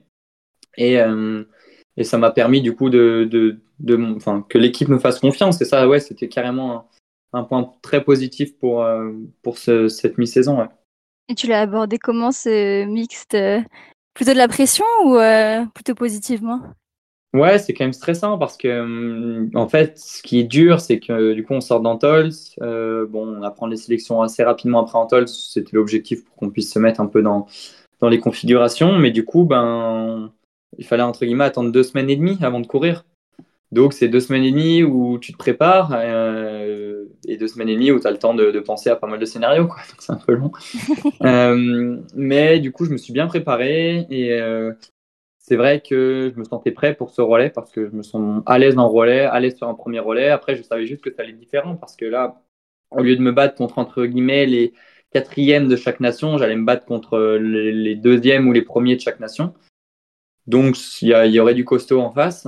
Et ça m'a permis du coup enfin, que l'équipe me fasse confiance. Et ça, ouais, c'était carrément un point très positif pour cette mi-saison. Ouais. Et tu l'as abordé comment ce mixte? Plutôt de la pression ou plutôt positivement? Ouais, c'est quand même stressant parce que en fait, ce qui est dur, c'est que du coup, on sort d'Antols. Bon, on apprend les sélections assez rapidement après Antols. C'était l'objectif pour qu'on puisse se mettre un peu dans les configurations. Mais du coup, ben, il fallait entre guillemets attendre 2 semaines et demie avant de courir. Donc, c'est 2 semaines et demie où tu te prépares et 2 semaines et demie où tu as le temps de penser à pas mal de scénarios, quoi. Donc, c'est un peu long. Mais du coup, je me suis bien préparé et c'est vrai que je me sentais prêt pour ce relais parce que je me sens à l'aise dans le relais, à l'aise sur un premier relais. Après, je savais juste que ça allait être différent parce que là, au lieu de me battre contre, entre guillemets, les quatrièmes de chaque nation, j'allais me battre contre les deuxièmes ou les premiers de chaque nation. Donc, il y aurait du costaud en face.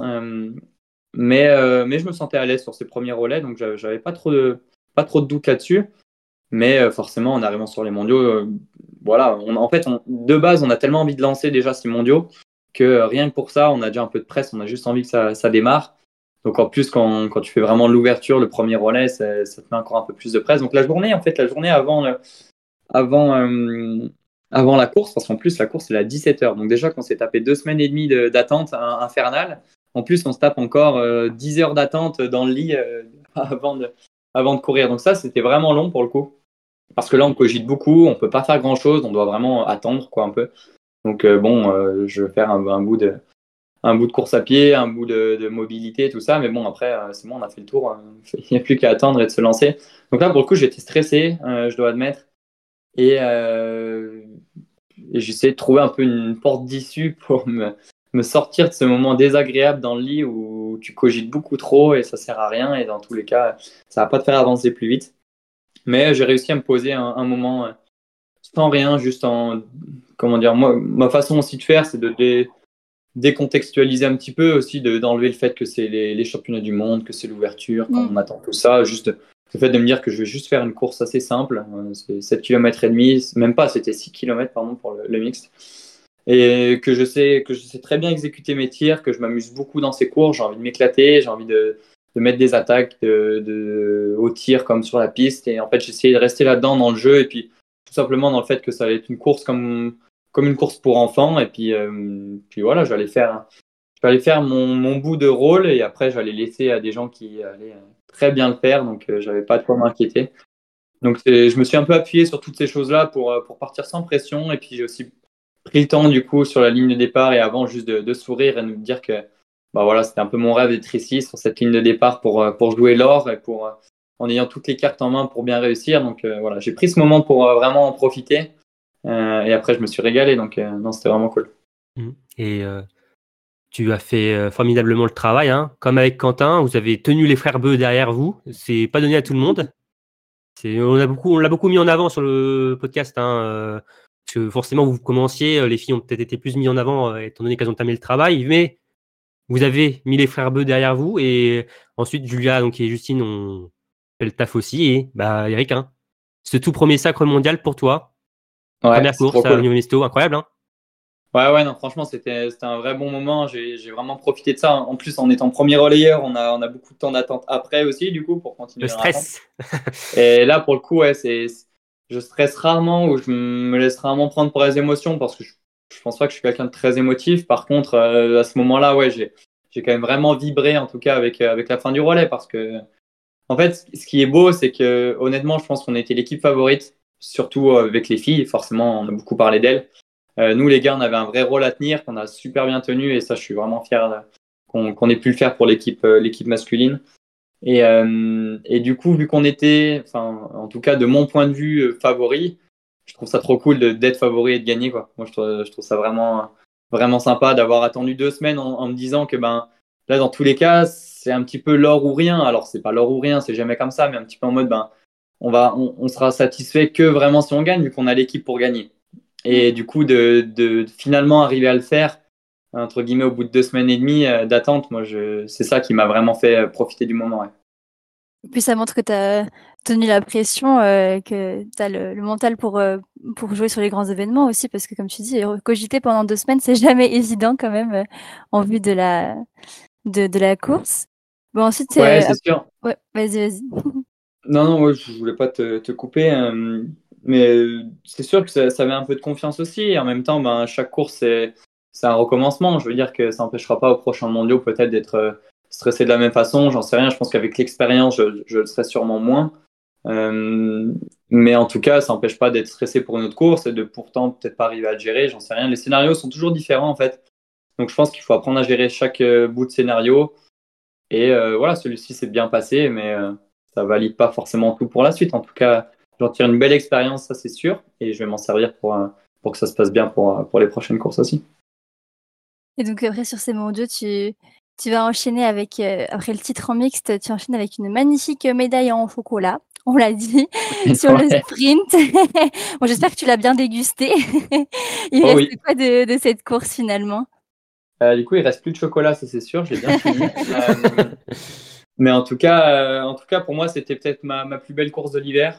Mais je me sentais à l'aise sur ces premiers relais, donc j'avais pas trop de doute là-dessus. Mais forcément, en arrivant sur les mondiaux, voilà, en fait, de base, on a tellement envie de lancer déjà ces mondiaux que rien que pour ça, on a déjà un peu de presse, on a juste envie que ça démarre. Donc en plus, quand tu fais vraiment l'ouverture, le premier relais, ça te met encore un peu plus de presse. Donc la journée avant, avant la course, parce qu'en plus la course est à 17h. Donc déjà qu'on s'est tapé 2 semaines et demie d'attente infernale, en plus on se tape encore 10 heures d'attente dans le lit avant de courir. Donc ça, c'était vraiment long pour le coup. Parce que là, on cogite beaucoup, on peut pas faire grand-chose, on doit vraiment attendre quoi un peu. Donc bon, je vais faire un bout de course à pied, un bout de mobilité, tout ça. Mais bon, après, c'est bon, on a fait le tour. Il n'y a plus qu'à attendre et de se lancer. Donc là, pour le coup, j'étais stressé, je dois admettre. Et j'essayais de trouver un peu une porte d'issue pour me sortir de ce moment désagréable dans le lit où tu cogites beaucoup trop et ça sert à rien. Et dans tous les cas, ça va pas te faire avancer plus vite. Mais j'ai réussi à me poser un moment sans rien, juste en. Comment dire, moi, ma façon aussi de faire, c'est de décontextualiser un petit peu aussi, d'enlever le fait que c'est les championnats du monde, que c'est l'ouverture, qu'on attend tout ça. Juste le fait de me dire que je vais juste faire une course assez simple, c'est 7 km et demi, même pas, c'était 6 km pardon, pour le mixte. Et que je sais très bien exécuter mes tirs, que je m'amuse beaucoup dans ces courses, j'ai envie de m'éclater, j'ai envie de mettre des attaques au tir comme sur la piste. Et en fait, j'essayais de rester là-dedans dans le jeu et puis tout simplement dans le fait que ça allait être une course comme une course pour enfants. Et puis voilà, j'allais faire mon bout de rôle et après, j'allais laisser à des gens qui allaient très bien le faire. Donc, j'avais pas de quoi m'inquiéter. Donc, je me suis un peu appuyé sur toutes ces choses-là pour partir sans pression. Et puis, j'ai aussi pris le temps, du coup, sur la ligne de départ et avant, juste de sourire et de me dire que bah voilà, c'était un peu mon rêve d'être ici, sur cette ligne de départ pour jouer l'or et en ayant toutes les cartes en main pour bien réussir. Donc, voilà, j'ai pris ce moment pour vraiment en profiter. Et après, je me suis régalé. Donc, non, c'était vraiment cool. Et tu as fait formidablement le travail, hein. Comme avec Quentin, vous avez tenu les frères Beu derrière vous. C'est pas donné à tout le monde. On l'a beaucoup mis en avant sur le podcast, hein, parce que forcément vous commenciez, les filles ont peut-être été plus mis en avant étant donné qu'elles ont tamé le travail, mais vous avez mis les frères Beu derrière vous et ensuite Julia donc, et Justine ont fait le taf aussi et Eric, hein, ce tout premier sacre mondial pour toi. Ouais, Première c'est course trop à cool. Union Mesto, incroyable, hein. Ouais, non, franchement, c'était un vrai bon moment. J'ai vraiment profité de ça. En plus, en étant premier relayeur, on a beaucoup de temps d'attente après aussi, du coup, pour Le continuer dans l'attente. stress. Et là, pour le coup, ouais, je stresse rarement ou je me laisse rarement prendre par les émotions parce que je pense pas que je suis quelqu'un de très émotif. Par contre, à ce moment-là, ouais, j'ai quand même vraiment vibré, en tout cas, avec la fin du relais parce que, en fait, ce qui est beau, c'est que, honnêtement, je pense qu'on était l'équipe favorite, surtout avec les filles. Forcément, on a beaucoup parlé d'elles. Nous, les gars, on avait un vrai rôle à tenir, qu'on a super bien tenu, et ça, je suis vraiment fier qu'on ait pu le faire pour l'équipe masculine. Et du coup, vu qu'on était, enfin, en tout cas, de mon point de vue, favori, je trouve ça trop cool d'être favori et de gagner, quoi. Moi, je trouve ça vraiment, vraiment sympa d'avoir attendu 2 semaines en me disant que, là, dans tous les cas, c'est un petit peu l'or ou rien. Alors, c'est pas l'or ou rien, c'est jamais comme ça, mais un petit peu en mode, on sera satisfait que vraiment si on gagne, vu qu'on a l'équipe pour gagner. Et du coup, de finalement arriver à le faire, entre guillemets, au bout de 2 semaines et demie d'attente, moi, c'est ça qui m'a vraiment fait profiter du moment. Ouais. Et puis ça montre que tu as tenu la pression, que tu as le mental pour jouer sur les grands événements aussi, parce que comme tu dis, cogiter pendant 2 semaines, c'est jamais évident quand même en vue de la course. Bon, ensuite, Ouais, c'est sûr. ouais, vas-y. Non, ouais, je voulais pas te couper, mais c'est sûr que ça met un peu de confiance aussi. Et en même temps, chaque course, c'est un recommencement. Je veux dire que ça n'empêchera pas aux prochains mondiaux peut-être d'être stressé de la même façon. J'en sais rien. Je pense qu'avec l'expérience, je le serai sûrement moins. Mais en tout cas, ça n'empêche pas d'être stressé pour une autre course et de pourtant peut-être pas arriver à le gérer. J'en sais rien. Les scénarios sont toujours différents en fait. Donc je pense qu'il faut apprendre à gérer chaque bout de scénario. Et voilà, celui-ci s'est bien passé, mais ça valide pas forcément tout pour la suite. En tout cas, j'en tire une belle expérience, ça c'est sûr, et je vais m'en servir pour que ça se passe bien pour les prochaines courses aussi. Et donc après, sur ces mondiaux, tu vas enchaîner avec, après le titre en mixte, tu enchaînes avec une magnifique médaille en chocolat, on l'a dit, sur le Ouais. sprint. Bon, j'espère que tu l'as bien dégusté. Il Oh reste oui. quoi de cette course finalement? Du coup, il reste plus de chocolat, ça c'est sûr, j'ai bien fini. Mais en tout cas, pour moi, c'était peut-être ma plus belle course de l'hiver.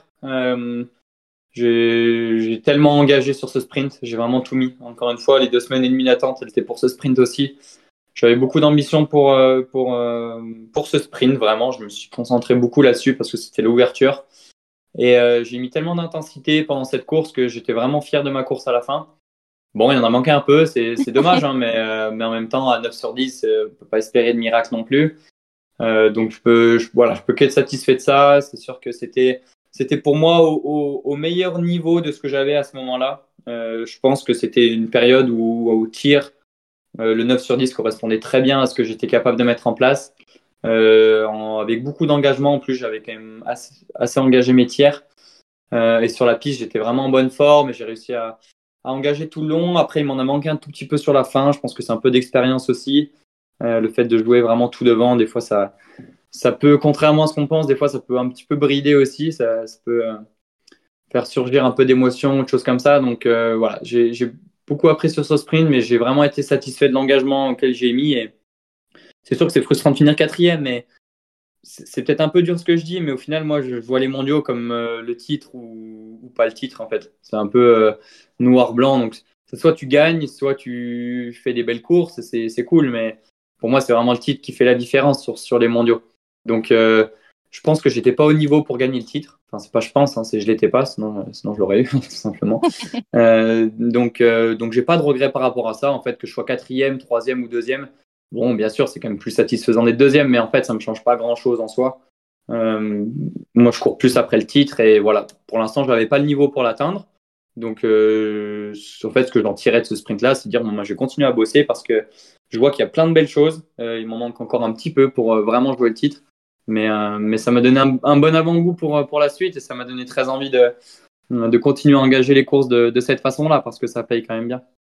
J'ai tellement engagé sur ce sprint, j'ai vraiment tout mis. Encore une fois, les 2 semaines et demie d'attente, elles étaient pour ce sprint aussi. J'avais beaucoup d'ambition pour ce sprint, vraiment. Je me suis concentré beaucoup là-dessus parce que c'était l'ouverture. Et j'ai mis tellement d'intensité pendant cette course que j'étais vraiment fier de ma course à la fin. Bon, il en a manqué un peu, c'est dommage, hein, mais en même temps, à 9 sur 10, on ne peut pas espérer de miracle non plus. Donc, voilà, je peux qu'être satisfait de ça. C'est sûr que c'était pour moi au meilleur niveau de ce que j'avais à ce moment-là. Je pense que c'était une période où, au tir, le 9 sur 10 correspondait très bien à ce que j'étais capable de mettre en place. Avec beaucoup d'engagement, en plus, j'avais quand même assez engagé mes tiers. Et sur la piste, j'étais vraiment en bonne forme et j'ai réussi à engager tout le long. Après, il m'en a manqué un tout petit peu sur la fin. Je pense que c'est un peu d'expérience aussi. Le fait de jouer vraiment tout devant, des fois, ça peut, contrairement à ce qu'on pense, des fois, ça peut un petit peu brider aussi. Ça peut faire surgir un peu d'émotions ou de choses comme ça. Donc, voilà, j'ai beaucoup appris sur ce sprint, mais j'ai vraiment été satisfait de l'engagement auquel j'ai mis. Et c'est sûr que c'est frustrant de finir quatrième, mais c'est peut-être un peu dur ce que je dis, mais au final, moi, je vois les mondiaux comme le titre ou pas le titre, en fait. C'est un peu noir-blanc. Donc, soit tu gagnes, soit tu fais des belles courses, c'est cool, mais pour moi, c'est vraiment le titre qui fait la différence sur les mondiaux. Donc, je pense que j'étais pas au niveau pour gagner le titre. Enfin, c'est pas je pense, hein, c'est je l'étais pas, sinon je l'aurais eu, tout simplement. Donc, j'ai pas de regret par rapport à ça, en fait, que je sois quatrième, troisième ou deuxième. Bon, bien sûr, c'est quand même plus satisfaisant d'être deuxième, mais en fait, ça me change pas grand-chose en soi. Moi, je cours plus après le titre et voilà. Pour l'instant, je n'avais pas le niveau pour l'atteindre. Donc, en fait, ce que j'en tirais de ce sprint-là, c'est de dire, bon, moi, je vais continuer à bosser parce que je vois qu'il y a plein de belles choses. Il m'en manque encore un petit peu pour vraiment jouer le titre. Mais ça m'a donné un bon avant-goût pour la suite et ça m'a donné très envie de continuer à engager les courses de cette façon-là parce que ça paye quand même bien.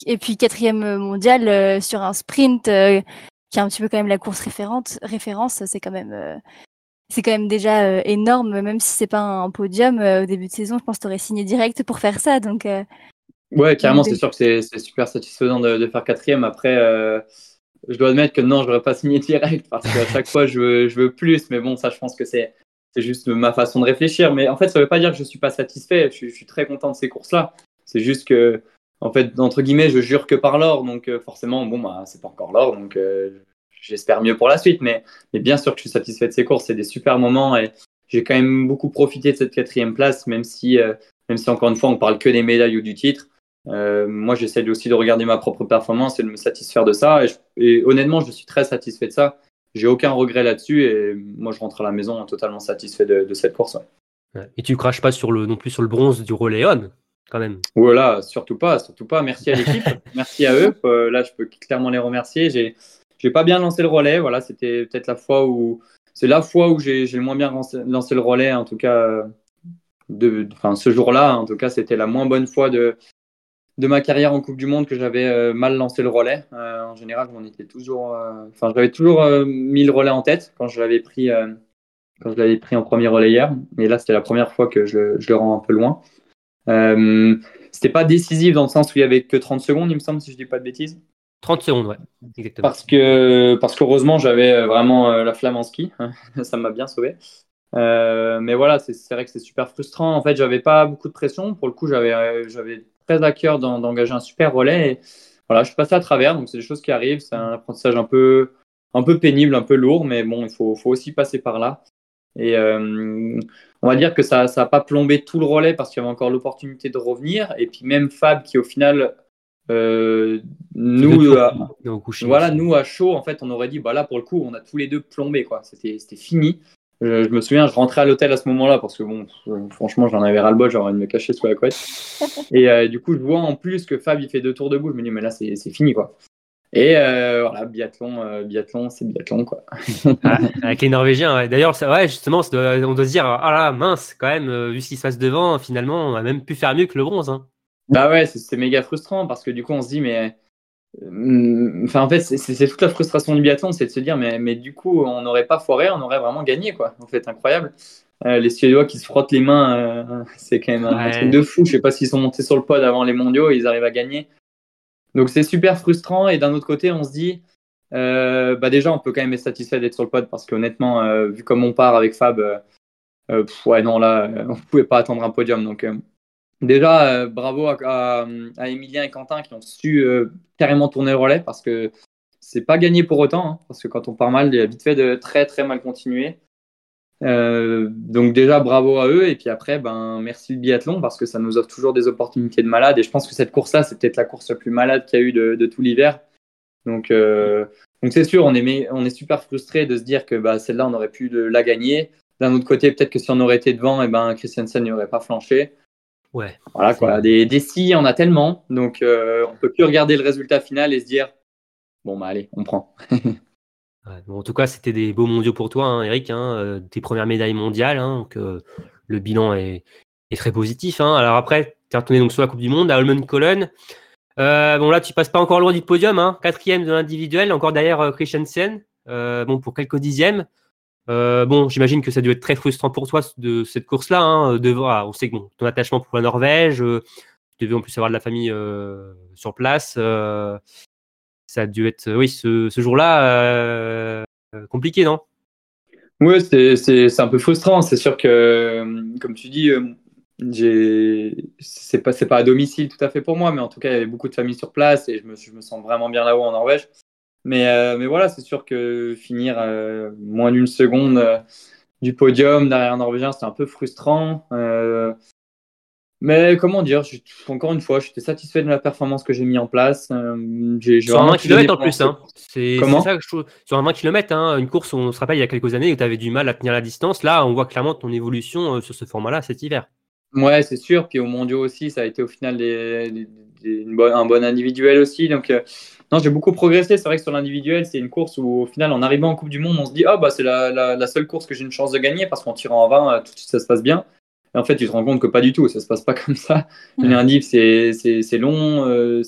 Et puis 4e mondial sur un sprint qui est un petit peu quand même la course référence, c'est quand même déjà énorme, même si c'est pas un podium au début de saison. Je pense que tu aurais signé direct pour faire ça. Donc, Ouais, carrément, c'est sûr que c'est super satisfaisant de faire 4e. Après, je dois admettre que non, je n'aurais pas signé direct parce qu'à chaque fois, je veux plus. Mais bon, ça, je pense que c'est juste ma façon de réfléchir. Mais en fait, ça ne veut pas dire que je ne suis pas satisfait. Je suis très content de ces courses-là. C'est juste que, en fait, entre guillemets, je jure que par l'or. Donc, forcément, bon, bah, c'est pas encore l'or. Donc, j'espère mieux pour la suite. Mais bien sûr que je suis satisfait de ces courses. C'est des super moments. Et j'ai quand même beaucoup profité de cette 4e place, même si encore une fois, on parle que des médailles ou du titre. Moi, j'essaie aussi de regarder ma propre performance et de me satisfaire de ça. Et honnêtement, je suis très satisfait de ça. J'ai aucun regret là-dessus. Et moi, je rentre à la maison totalement satisfait de cette course. Ouais. Et tu craches pas non plus sur le bronze du relais on, quand même. Voilà, surtout pas. Merci à l'équipe, merci à eux. Là, je peux clairement les remercier. J'ai pas bien lancé le relais. Voilà, c'était peut-être c'est la fois où j'ai le moins bien lancé le relais. En tout cas, ce jour-là, en tout cas, c'était la moins bonne fois de ma carrière en Coupe du Monde que j'avais mal lancé le relais. En général, j'avais toujours mis le relais en tête quand je l'avais pris en premier relais hier. Et là, c'était la première fois que je le rends un peu loin. C'était pas décisif dans le sens où il y avait que 30 secondes, il me semble, si je dis pas de bêtises. 30 secondes, ouais, exactement. Parce qu'heureusement, j'avais vraiment la flamme en ski. Ça m'a bien sauvé. Mais voilà, c'est vrai que c'est super frustrant. En fait, j'avais pas beaucoup de pression. Pour le coup, j'avais très à cœur d'engager un super relais. Et voilà, je suis passé à travers. Donc, c'est des choses qui arrivent. C'est un apprentissage un peu pénible, un peu lourd. Mais bon, il faut aussi passer par là. Et on va dire que ça n'a pas plombé tout le relais parce qu'il y avait encore l'opportunité de revenir. Et puis même Fab qui, au final, nous à chaud, en fait, on aurait dit, bah là, pour le coup, on a tous les deux plombé, quoi. C'était fini. Je me souviens, je rentrais à l'hôtel à ce moment-là parce que bon, franchement, j'en avais ras le bol, j'aurais envie de me cacher sous la couette. Et du coup, je vois en plus que Fab il fait 2 tours debout. Je me dis, mais là, c'est fini, quoi. Et voilà, biathlon, c'est biathlon, quoi. Avec les Norvégiens, ouais. D'ailleurs, justement, on doit se dire, ah là, mince, quand même, vu ce qui se passe devant, finalement, on a même pu faire mieux que le bronze. Hein. Bah ouais, c'est méga frustrant parce que du coup, on se dit, mais. En fait, c'est toute la frustration du biathlon, c'est de se dire, mais du coup, on n'aurait pas foiré, on aurait vraiment gagné, quoi. En fait, incroyable. Les Suédois qui se frottent les mains, c'est quand même un truc de fou. Je sais pas s'ils sont montés sur le pod avant les mondiaux et ils arrivent à gagner. Donc, c'est super frustrant. Et d'un autre côté, on se dit, déjà, on peut quand même être satisfait d'être sur le pod parce qu'honnêtement, vu comme on part avec Fab, ouais, non, là, on pouvait pas attendre un podium. Donc, déjà, bravo à Emilien et Quentin qui ont su carrément tourner le relais parce que c'est pas gagné pour autant. Hein, parce que quand on part mal, il y a vite fait de très très mal continuer. Donc déjà, bravo à eux. Et puis après, merci le biathlon parce que ça nous offre toujours des opportunités de malade. Et je pense que cette course-là, c'est peut-être la course la plus malade qu'il y a eu de tout l'hiver. Donc c'est sûr, on est super frustré de se dire que celle-là, on aurait pu la gagner. D'un autre côté, peut-être que si on aurait été devant, Christiansen n'y aurait pas flanché. Ouais. Voilà quoi, des si, il y en a tellement, donc on peut plus regarder le résultat final et se dire bon allez, on prend. Ouais, bon, en tout cas, c'était des beaux mondiaux pour toi, hein, Eric, hein, tes premières médailles mondiales, hein, donc le bilan est très positif. Hein. Alors après, tu es retourné donc sur la Coupe du Monde à Holmenkollen. Bon là, tu passes pas encore loin du podium, hein, 4e de l'individuel, encore derrière Christiansen, pour quelques dixièmes. J'imagine que ça a dû être très frustrant pour toi de cette course-là. Hein, on sait que ton attachement pour la Norvège, tu devais en plus avoir de la famille sur place. Ça a dû être, ce jour-là compliqué, non? Oui, c'est un peu frustrant. C'est sûr que, comme tu dis, c'est pas à domicile tout à fait pour moi, mais en tout cas, il y avait beaucoup de familles sur place et je me sens vraiment bien là-haut en Norvège. Mais voilà, c'est sûr que finir moins d'1 seconde du podium derrière un Norvégien, c'était un peu frustrant. Mais comment dire, encore une fois, j'étais satisfait de la performance que j'ai mis en place. Sur un 20 km en plus, hein. C'est Comment ça que je trouve. Sur un 20 km, hein, une course, on se rappelle il y a quelques années où tu avais du mal à tenir la distance. Là, on voit clairement ton évolution sur ce format-là cet hiver. Ouais, c'est sûr. Puis au mondiaux aussi, ça a été au final un bon individuel aussi. Donc, non, j'ai beaucoup progressé. C'est vrai que sur l'individuel, c'est une course où au final, en arrivant en Coupe du Monde, on se dit c'est la seule course que j'ai une chance de gagner parce qu'en tirant en 20, tout de suite, ça se passe bien. Et en fait, tu te rends compte que pas du tout, ça se passe pas comme ça. Une indiv, c'est long,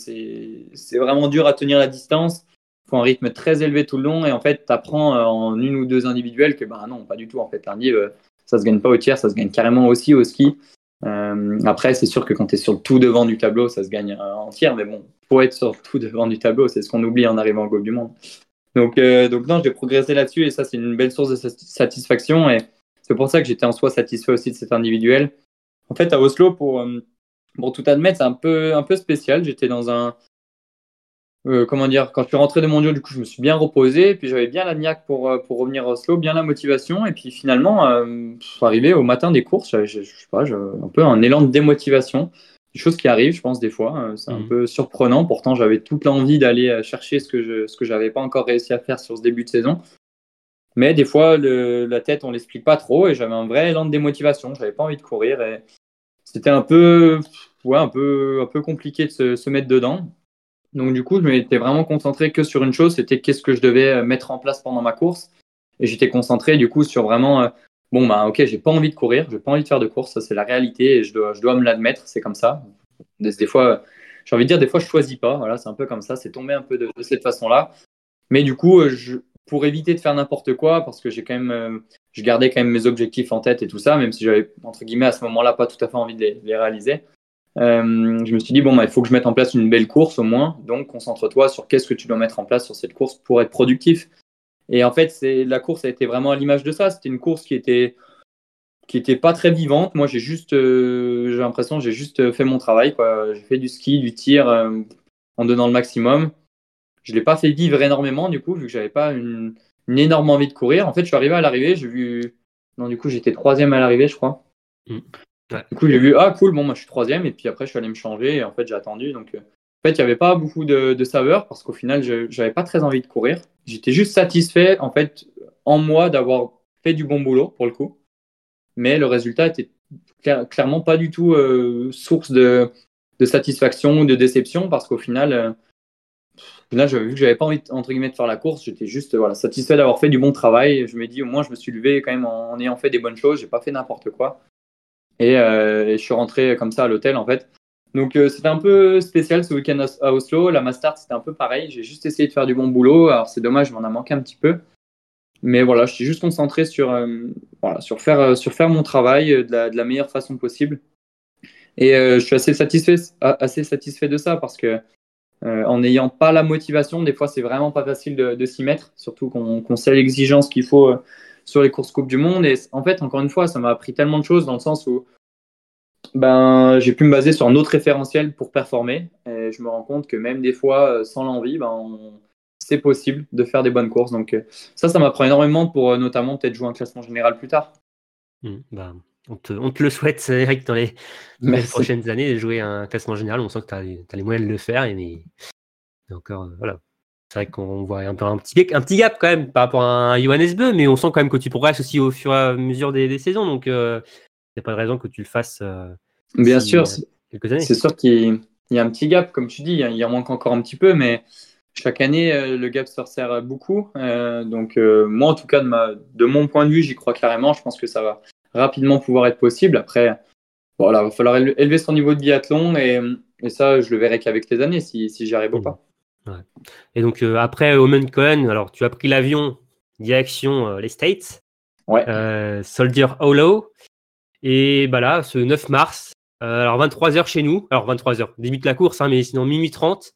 c'est vraiment dur à tenir la distance. Il faut un rythme très élevé tout le long. Et en fait, tu apprends en une ou deux individuelles que non, pas du tout. En fait, l'indiv, ça se gagne pas au tiers, ça se gagne carrément aussi au ski. Après, c'est sûr que quand tu es sur le tout devant du tableau, ça se gagne en tiers. Mais bon, pour être sur le tout devant du tableau, c'est ce qu'on oublie en arrivant en Coupe du Monde. Donc non, j'ai progressé là-dessus et ça, c'est une belle source de satisfaction. Et c'est pour ça que j'étais en soi satisfait aussi de cet individuel. En fait, à Oslo, pour tout admettre, c'est un peu spécial. J'étais dans un. Comment dire, quand je suis rentré de mondiaux, du coup, je me suis bien reposé. Puis j'avais bien la niaque pour revenir à Oslo, bien la motivation. Et puis finalement, arrivé au matin des courses, je sais pas, j'avais un peu un élan de démotivation. Des choses qui arrivent, je pense, des fois. C'est un peu surprenant. Pourtant, j'avais toute l'envie d'aller chercher ce que j'avais pas encore réussi à faire sur ce début de saison. Mais des fois, la tête, on l'explique pas trop. Et j'avais un vrai élan de démotivation. J'avais pas envie de courir. Et c'était un peu compliqué de se mettre dedans. Donc du coup, je m'étais vraiment concentré que sur une chose, c'était qu'est-ce que je devais mettre en place pendant ma course. Et j'étais concentré du coup sur vraiment, ok, j'ai pas envie de courir, j'ai pas envie de faire de course, ça c'est la réalité et je dois me l'admettre, c'est comme ça. Des fois, j'ai envie de dire, des fois je choisis pas, voilà, c'est un peu comme ça, c'est tombé un peu de cette façon-là. Mais du coup, pour éviter de faire n'importe quoi, parce que j'ai quand même, je gardais quand même mes objectifs en tête et tout ça, même si j'avais entre guillemets à ce moment-là pas tout à fait envie de les réaliser. Je me suis dit, il faut que je mette en place une belle course au moins. Donc, concentre-toi sur qu'est-ce que tu dois mettre en place sur cette course pour être productif. Et en fait, la course a été vraiment à l'image de ça. C'était une course qui était pas très vivante. Moi, j'ai l'impression que j'ai juste fait mon travail, quoi. J'ai fait du ski, du tir en donnant le maximum. Je ne l'ai pas fait vivre énormément, du coup, vu que j'avais pas une énorme envie de courir. En fait, je suis arrivé à l'arrivée, du coup, j'étais troisième à l'arrivée, je crois. Ouais. Du coup, j'ai vu, cool, moi je suis troisième, et puis après, je suis allé me changer, et en fait, j'ai attendu. Donc, en fait, il n'y avait pas beaucoup de saveur, parce qu'au final, je n'avais pas très envie de courir. J'étais juste satisfait, en fait, en moi, d'avoir fait du bon boulot, pour le coup. Mais le résultat était clairement pas du tout source de satisfaction ou de déception, parce qu'au final, j'avais vu que j'avais pas envie, entre guillemets, de faire la course. J'étais juste satisfait d'avoir fait du bon travail. Je me dis, au moins, je me suis levé quand même en ayant fait des bonnes choses. J'ai pas fait n'importe quoi. Et je suis rentré comme ça à l'hôtel, en fait. Donc, c'était un peu spécial ce week-end à Oslo. La Mastart, c'était un peu pareil. J'ai juste essayé de faire du bon boulot. Alors, c'est dommage, il m'en a manqué un petit peu. Mais voilà, je suis juste concentré sur faire mon travail de la meilleure façon possible. Et je suis assez satisfait de ça parce que en n'ayant pas la motivation, des fois, c'est vraiment pas facile de s'y mettre. Surtout qu'on sait l'exigence qu'il faut sur les courses Coupe du Monde. Et en fait, encore une fois, ça m'a appris tellement de choses dans le sens où j'ai pu me baser sur un autre référentiel pour performer. Et je me rends compte que même des fois, sans l'envie, c'est possible de faire des bonnes courses. Donc ça m'apprend énormément pour notamment peut-être jouer un classement général plus tard. On te le souhaite, Eric, dans les prochaines années, de jouer un classement général. On sent que tu as les moyens de le faire. Et encore, voilà. C'est vrai qu'on voit un petit gap quand même par rapport à un Johannes Beu, mais on sent quand même que tu progresses aussi au fur et à mesure des saisons. Donc, il n'y a pas de raison que tu le fasses Bien sûr, quelques années. C'est sûr qu'il y a un petit gap, comme tu dis, il en manque encore un petit peu, mais chaque année, le gap se resserre beaucoup. Donc, moi, en tout cas, de mon point de vue, j'y crois clairement. Je pense que ça va rapidement pouvoir être possible. Après, voilà, il va falloir élever son niveau de biathlon et ça, je le verrai qu'avec les années si j'y arrive ou pas. Ouais. Et donc, après Holmenkollen, alors tu as pris l'avion direction les States, Soldier Hollow. Et là, ce 9 mars, alors 23h chez nous, alors 23h, débute la course, mais sinon minuit 30,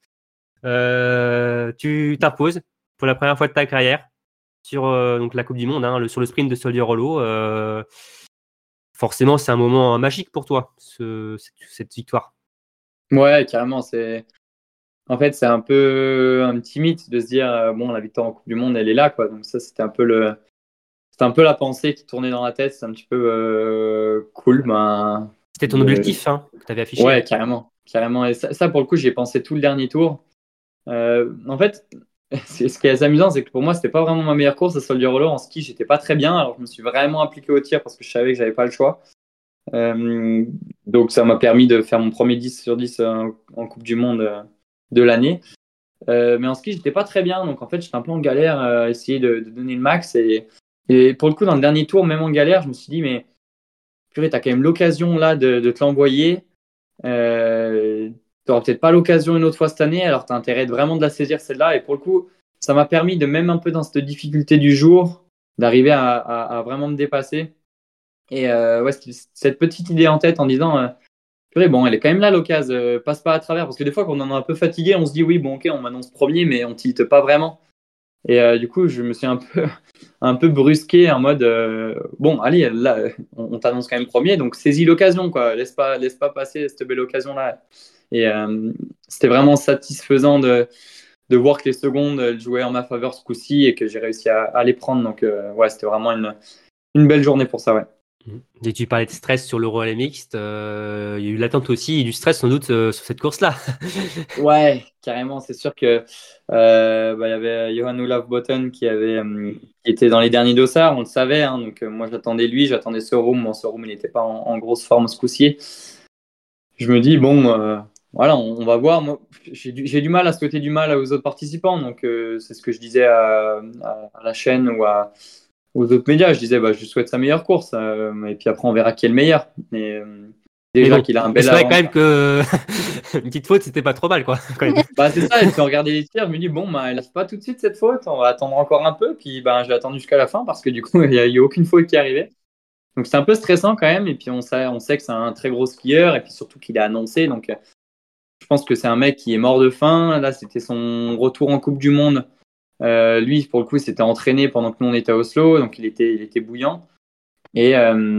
tu t'imposes pour la première fois de ta carrière sur donc la Coupe du Monde, sur le sprint de Soldier Hollow. Forcément, c'est un moment magique pour toi, cette victoire. Ouais, carrément. En fait, c'est un peu un petit mythe de se dire la victoire en Coupe du Monde, elle est là, quoi. Donc ça, c'était un peu la pensée qui tournait dans la tête. C'est un petit peu cool. C'était ton objectif que tu avais affiché. Ouais, carrément. Et ça, pour le coup, j'y ai pensé tout le dernier tour. En fait, ce qui est assez amusant, c'est que pour moi, c'était pas vraiment ma meilleure course à Soldier Hollow. En ski, j'étais pas très bien. Alors, je me suis vraiment appliqué au tir parce que je savais que j'avais pas le choix. Donc, ça m'a permis de faire mon premier 10 sur 10 en Coupe du Monde de l'année. Mais en ski, j'étais pas très bien. Donc, en fait, j'étais un peu en galère à essayer de donner le max. Et pour le coup, dans le dernier tour, même en galère, je me suis dit, mais purée, t'as quand même l'occasion là de te l'envoyer. T'auras peut-être pas l'occasion une autre fois cette année, alors t'as intérêt vraiment de la saisir celle-là. Et pour le coup, ça m'a permis de même un peu dans cette difficulté du jour, d'arriver à vraiment me dépasser. Et ouais, cette petite idée en tête en disant, purée, bon, elle est quand même là l'occasion, passe pas à travers. Parce que des fois, quand on en est un peu fatigué, on se dit oui, bon, ok, on m'annonce premier, mais on tilte pas vraiment. Et du coup, je me suis un peu brusqué en mode bon, allez, là, on t'annonce quand même premier, donc saisis l'occasion, quoi. Laisse pas passer cette belle occasion-là. Et c'était vraiment satisfaisant de voir que les secondes elles jouaient en ma faveur ce coup-ci et que j'ai réussi à les prendre. Donc, ouais, c'était vraiment une belle journée pour ça, ouais. Et tu parlais de stress sur le relais mixte. Il y a eu l'attente aussi et du stress sans doute sur cette course-là. Ouais, carrément. C'est sûr que il y avait Johan Olaf Botten qui était dans les derniers dossards, on le savait. Hein, donc moi j'attendais lui, j'attendais Sorum. Mon Sorum il n'était pas en grosse forme ce coup-ci. Je me dis bon, voilà, on va voir. Moi, j'ai du mal à souhaiter du mal aux autres participants. Donc c'est ce que je disais à la chaîne ou aux autres médias. Je disais je lui souhaite sa meilleure course. Et puis après on verra qui est le meilleur. Mais déjà qu'il a un bel c'est vrai avant. quand même que une petite faute, c'était pas trop mal, quoi. Quand même. C'est ça, et puis on regardait les tirs, je me dis, bon, elle lâche pas tout de suite cette faute, on va attendre encore un peu, puis je l'ai attendu jusqu'à la fin parce que du coup, il n'y a eu aucune faute qui est arrivée. Donc c'est un peu stressant quand même, et puis on sait que c'est un très gros skieur, et puis surtout qu'il a annoncé, donc je pense que c'est un mec qui est mort de faim. Là, c'était son retour en Coupe du Monde. Lui, pour le coup, il s'était entraîné pendant que nous on était à Oslo, donc il était bouillant. Et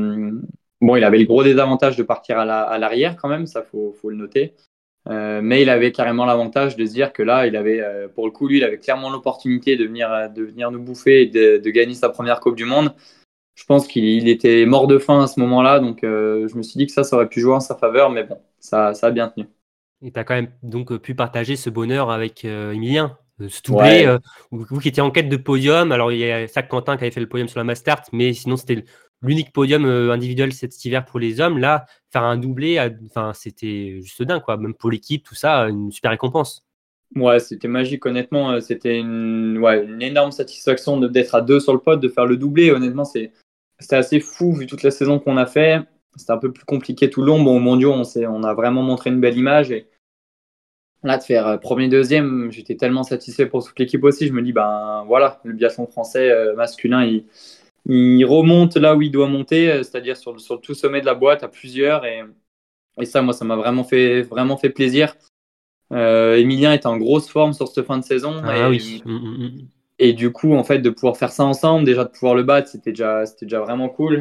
bon, il avait le gros désavantage de partir à l'arrière quand même, ça faut le noter. Mais il avait carrément l'avantage de se dire que là, il avait, pour le coup, lui, il avait clairement l'opportunité de venir nous bouffer et de gagner sa première Coupe du Monde. Je pense qu'il était mort de faim à ce moment-là, donc je me suis dit que ça aurait pu jouer en sa faveur, mais bon, ça a bien tenu. Et tu as quand même donc pu partager ce bonheur avec Emilien, ce doublé, vous qui étiez en quête de podium. Alors il y a Sac Quentin qui avait fait le podium sur la Mastart, mais sinon c'était l'unique podium individuel cet hiver pour les hommes. Là, faire un doublé, c'était juste dingue, quoi. Même pour l'équipe, tout ça, une super récompense. Ouais, c'était magique, honnêtement. C'était une énorme satisfaction d'être à 2 sur le pod, de faire le doublé. Honnêtement, c'était assez fou vu toute la saison qu'on a fait. C'était un peu plus compliqué tout le long. Bon, au mondiaux, on a vraiment montré une belle image. Et là, de faire premier, deuxième, j'étais tellement satisfait pour toute l'équipe aussi. Je me dis, voilà, le biathlon français masculin, il remonte là où il doit monter, c'est-à-dire sur le tout sommet de la boîte à plusieurs. Et ça, moi, ça m'a vraiment fait plaisir. Emilien était en grosse forme sur cette fin de saison. Oui. Et du coup, en fait, de pouvoir faire ça ensemble, déjà de pouvoir le battre, c'était déjà vraiment cool.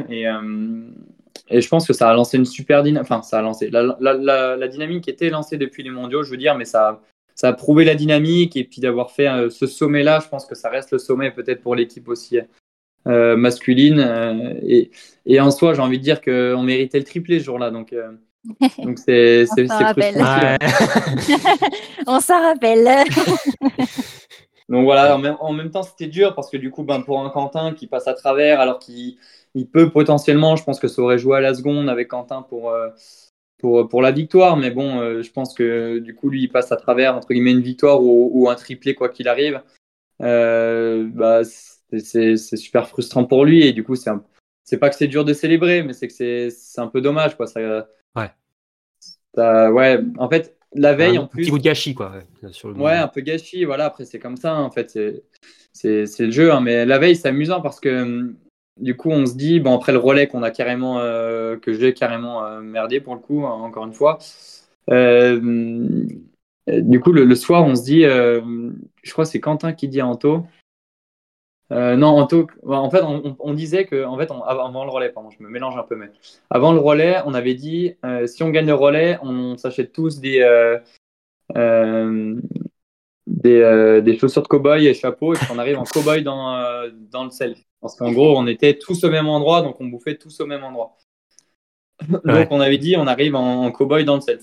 Et je pense que ça a lancé une super dynamique. Enfin, ça a lancé. La dynamique était lancée depuis les mondiaux, je veux dire, mais ça a prouvé la dynamique. Et puis d'avoir fait ce sommet-là, je pense que ça reste le sommet peut-être pour l'équipe aussi masculine. Et en soi, j'ai envie de dire qu'on méritait le triplé ce jour-là. Donc c'est frustrant. Ouais. On s'en rappelle. Donc voilà, en même temps, c'était dur parce que du coup, pour un Quentin qui passe à travers, alors qu'il peut potentiellement, je pense que ça aurait joué à la seconde avec Quentin pour la victoire. Mais bon, je pense que du coup, lui, il passe à travers, entre guillemets, une victoire ou un triplé, quoi qu'il arrive. C'est super frustrant pour lui. Et du coup, c'est pas que c'est dur de célébrer, mais c'est que c'est un peu dommage, quoi. Ouais, en fait. La veille, en plus. Un petit bout de gâchis, quoi. Un peu gâchis. Voilà, après, c'est comme ça. En fait, c'est le jeu. Hein, mais la veille, c'est amusant parce que du coup, on se dit, après le relais qu'on a carrément, que j'ai carrément merdé pour le coup, encore une fois. Du coup, le soir, on se dit, je crois que c'est Quentin qui dit à Anto. Non, Anto, en fait, on disait que, en fait, avant le relais, pardon, je me mélange un peu, mais avant le relais, on avait dit, si on gagne le relais, on s'achète tous des chaussures de cow-boy et chapeau, et qu'on arrive en cow-boy dans le self. Parce qu'en gros, on était tous au même endroit, donc on bouffait tous au même endroit. Donc on avait dit, on arrive en cow-boy dans le self.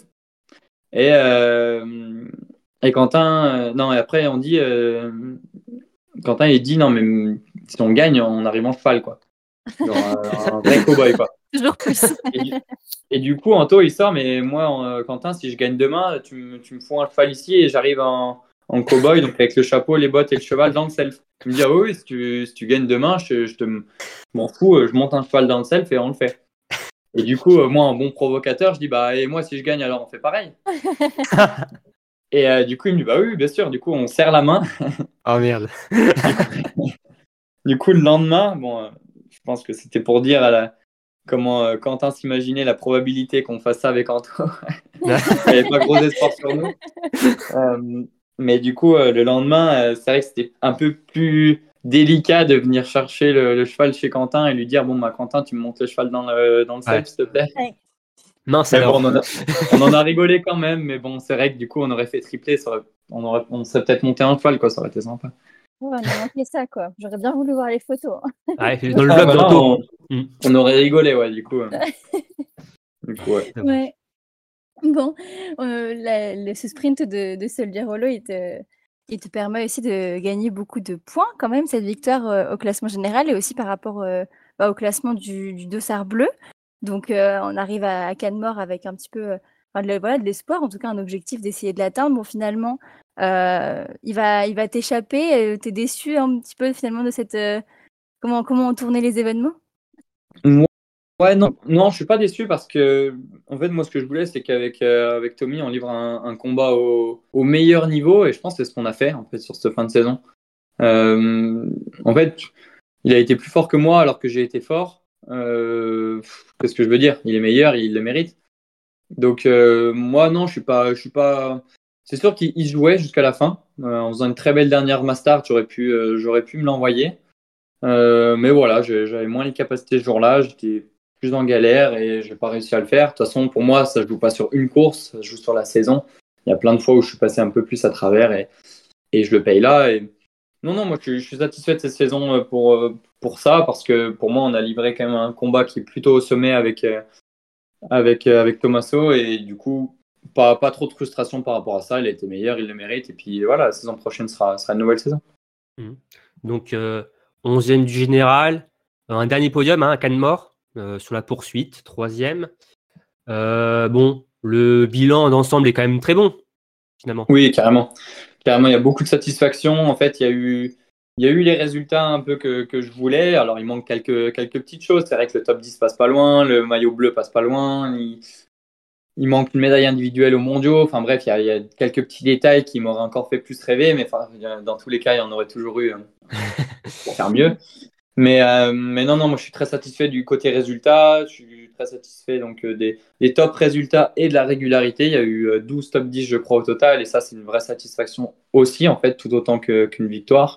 Et Quentin, non, et après on dit, Quentin il dit, non mais si on gagne, on arrive en cheval, quoi. Genre un vrai cow-boy, quoi. Toujours plus. Et du coup, Anto, il sort, mais moi, Quentin, si je gagne demain, tu me fous un cheval ici et j'arrive en cow-boy, donc avec le chapeau, les bottes et le cheval dans le self. Il me dit, oui, si tu gagnes demain, je m'en fous, je monte un cheval dans le self et on le fait. Et du coup, moi, en bon provocateur, je dis et moi, si je gagne, alors on fait pareil. Et du coup, il me dit oui, bien sûr. Du coup, on serre la main. Oh merde. Du coup, le lendemain, je pense que c'était pour dire comment Quentin s'imaginait la probabilité qu'on fasse ça avec Anto. Il n'y avait pas gros espoir sur nous. Mais du coup, le lendemain, c'est vrai que c'était un peu plus délicat de venir chercher le cheval chez Quentin et lui dire Quentin, tu me montes le cheval dans le self, s'il te plaît. Ouais. Non, ça Mais on en a rigolé quand même. Mais bon, c'est vrai que du coup, on aurait fait tripler. On serait peut-être monté un cheval, quoi. Ça aurait été sympa. Ouais, on a manqué ça, quoi. J'aurais bien voulu voir les photos. Ouais, dans le vlog d'Anto. On aurait rigolé, ouais, du coup. Ouais. Ouais. Bon, ce sprint de Soldier-Hollow, il te permet aussi de gagner beaucoup de points quand même, cette victoire au classement général et aussi par rapport au classement du dossard bleu. Donc on arrive à Canmore avec un petit peu de l'espoir, en tout cas un objectif d'essayer de l'atteindre. Bon, finalement, il va t'échapper. T'es déçu un petit peu finalement de cette... comment ont tourné les événements? Ouais, non, je suis pas déçu parce que, en fait, moi, ce que je voulais, c'est qu'avec avec Tommy, on livre un combat au meilleur niveau et je pense que c'est ce qu'on a fait, en fait, sur cette fin de saison. En fait, il a été plus fort que moi alors que j'ai été fort. Qu'est-ce que je veux dire? Il est meilleur, il le mérite. Donc, moi, non, je suis pas. C'est sûr qu'il jouait jusqu'à la fin. En faisant une très belle dernière Mastart, j'aurais pu me l'envoyer. Mais voilà, j'avais moins les capacités ce jour-là, j'étais plus en galère et j'ai pas réussi à le faire. De toute façon, pour moi, ça se joue pas sur une course, ça se joue sur la saison. Il y a plein de fois où je suis passé un peu plus à travers et je le paye là. Et... Non, moi je suis satisfait de cette saison pour ça, parce que pour moi, on a livré quand même un combat qui est plutôt au sommet avec Tommaso et du coup, pas trop de frustration par rapport à ça. Il a été meilleur, il le mérite. Et puis voilà, la saison prochaine sera une nouvelle saison. Donc, 11e du général, un dernier podium à Canmore sur la poursuite, 3e. Bon, le bilan d'ensemble est quand même très bon, finalement. Oui, carrément. Carrément, il y a beaucoup de satisfaction. En fait, il y a eu les résultats un peu que je voulais. Alors, il manque quelques petites choses. C'est vrai que le top 10 passe pas loin, le maillot bleu passe pas loin. Il manque une médaille individuelle aux mondiaux. Enfin bref, il y a quelques petits détails qui m'auraient encore fait plus rêver. Mais dans tous les cas, il y en aurait toujours eu pour faire mieux. Mais non, moi je suis très satisfait du côté résultat. Je suis très satisfait donc des top résultats et de la régularité. Il y a eu 12 top 10, je crois, au total. Et ça, c'est une vraie satisfaction aussi, en fait, tout autant qu'une victoire.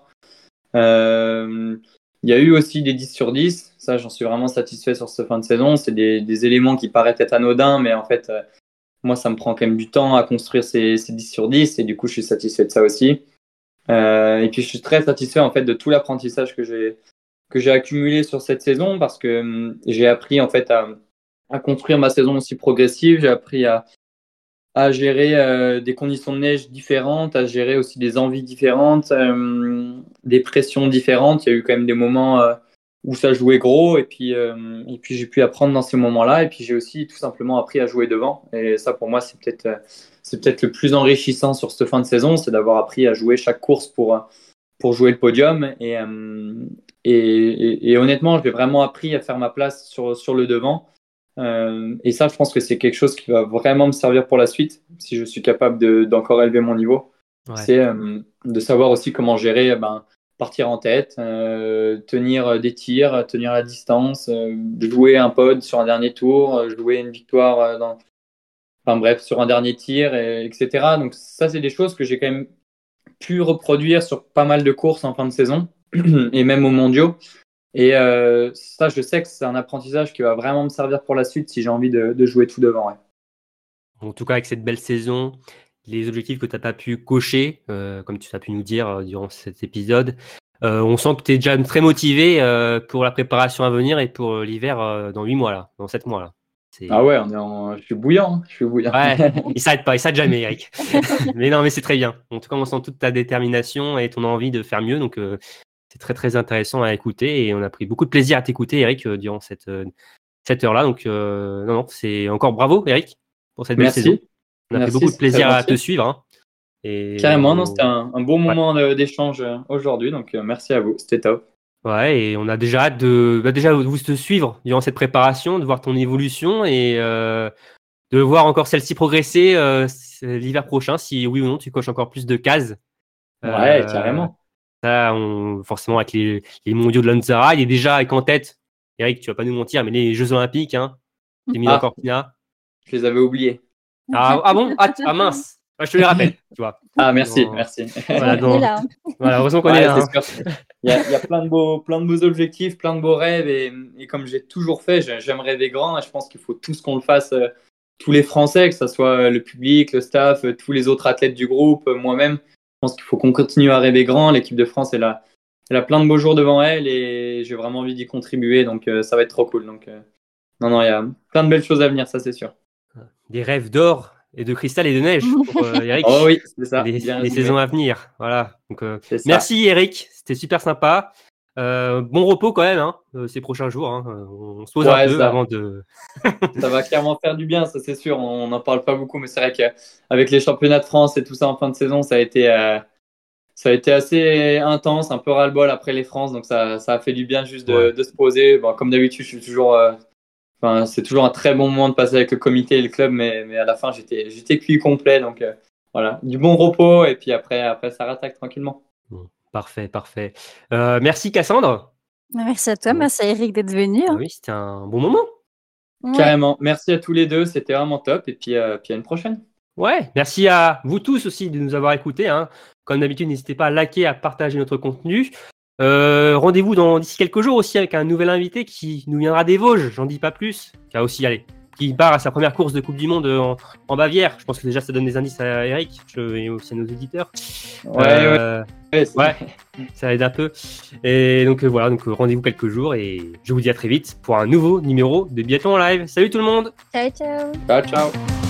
Il y a eu aussi des 10 sur 10. Ça, j'en suis vraiment satisfait sur cette fin de saison. C'est des éléments qui paraissent être anodins, mais en fait, moi, ça me prend quand même du temps à construire ces 10 sur 10. Et du coup, je suis satisfait de ça aussi. Et puis, je suis très satisfait, en fait, de tout l'apprentissage que j'ai accumulé sur cette saison, parce que j'ai appris en fait à construire ma saison aussi progressive. J'ai appris à gérer des conditions de neige différentes, à gérer aussi des envies différentes, des pressions différentes. Il y a eu quand même des moments où ça jouait gros et puis j'ai pu apprendre dans ces moments-là. Et puis j'ai aussi tout simplement appris à jouer devant. Et ça, pour moi, c'est peut-être le plus enrichissant sur cette fin de saison, c'est d'avoir appris à jouer chaque course pour jouer le podium. Et honnêtement, j'ai vraiment appris à faire ma place sur le devant. Et ça, je pense que c'est quelque chose qui va vraiment me servir pour la suite, si je suis capable d'encore élever mon niveau. Ouais. C'est de savoir aussi comment gérer, partir en tête, tenir des tirs, tenir la distance, jouer un pod sur un dernier tour, jouer une victoire sur un dernier tir, etc. Donc ça, c'est des choses que j'ai quand même pu reproduire sur pas mal de courses en fin de saison et même aux mondiaux. Et ça, je sais que c'est un apprentissage qui va vraiment me servir pour la suite si j'ai envie de jouer tout devant. Ouais. En tout cas, avec cette belle saison, les objectifs que tu n'as pas pu cocher, comme tu as pu nous dire durant cet épisode, on sent que tu es déjà très motivé pour la préparation à venir et pour l'hiver dans 8 mois, là, dans 7 mois. Là. Ah ouais, je suis bouillant. Ouais, il s'arrête jamais, Eric. Mais non, mais c'est très bien. En tout cas, on sent toute ta détermination et ton envie de faire mieux. Donc, c'est très, très intéressant à écouter. Et on a pris beaucoup de plaisir à t'écouter, Eric, durant cette heure-là. Donc, non, c'est encore bravo, Eric, pour cette belle saison. On a pris beaucoup de plaisir à te suivre. Hein. Et carrément, c'était un bon moment d'échange aujourd'hui. Donc, merci à vous. C'était top. Ouais, et on a déjà hâte de vous te suivre durant cette préparation, de voir ton évolution et de voir encore celle-ci progresser l'hiver prochain, si oui ou non tu coches encore plus de cases. Ouais, carrément. Ça, forcément, avec les mondiaux de Lanzara, il est déjà avec en tête, Eric, tu vas pas nous mentir, mais les Jeux Olympiques, hein, Emilien Cortina. Je les avais oubliés. Ah bon? Ah mince! Je te les rappelle, tu vois. Ah, merci. Voilà, heureusement qu'on est là. Hein. Il y a plein de beaux objectifs, plein de beaux rêves. Et comme j'ai toujours fait, j'aime rêver grand. Et je pense qu'il faut tous qu'on le fasse, tous les Français, que ce soit le public, le staff, tous les autres athlètes du groupe, moi-même. Je pense qu'il faut qu'on continue à rêver grand. L'équipe de France, elle a plein de beaux jours devant elle et j'ai vraiment envie d'y contribuer. Donc, ça va être trop cool. Donc, non, il y a plein de belles choses à venir, ça, c'est sûr. Des rêves d'or et de cristal et de neige pour Eric. Oh oui, c'est ça. Les saisons à venir. Voilà. Donc, merci Eric, c'était super sympa. Bon repos quand même, hein, ces prochains jours. Hein. On se pose un peu avant de. Ça va clairement faire du bien, ça c'est sûr. On n'en parle pas beaucoup, mais c'est vrai qu'avec les championnats de France et tout ça en fin de saison, ça a été assez intense, un peu ras-le-bol après les France. Donc ça a fait du bien juste de se poser. Bon, comme d'habitude, je suis toujours. C'est toujours un très bon moment de passer avec le comité et le club, mais à la fin, j'étais cuit complet. Donc voilà, du bon repos et puis après ça rattaque tranquillement. Bon, parfait. Merci Cassandre. Merci à toi, merci à Eric d'être venu. Hein. Oui, c'était un bon moment. Ouais. Carrément. Merci à tous les deux, c'était vraiment top. Et puis à une prochaine. Ouais, merci à vous tous aussi de nous avoir écoutés. Hein. Comme d'habitude, n'hésitez pas à liker, à partager notre contenu. Rendez-vous d'ici quelques jours aussi avec un nouvel invité qui nous viendra des Vosges, j'en dis pas plus, qui part à sa première course de Coupe du Monde en Bavière. Je pense que déjà ça donne des indices à Eric et aussi à nos éditeurs. Ouais, ça aide un peu. Et donc voilà, rendez-vous quelques jours et je vous dis à très vite pour un nouveau numéro de Biathlon en live. Salut tout le monde. Ciao. Ciao.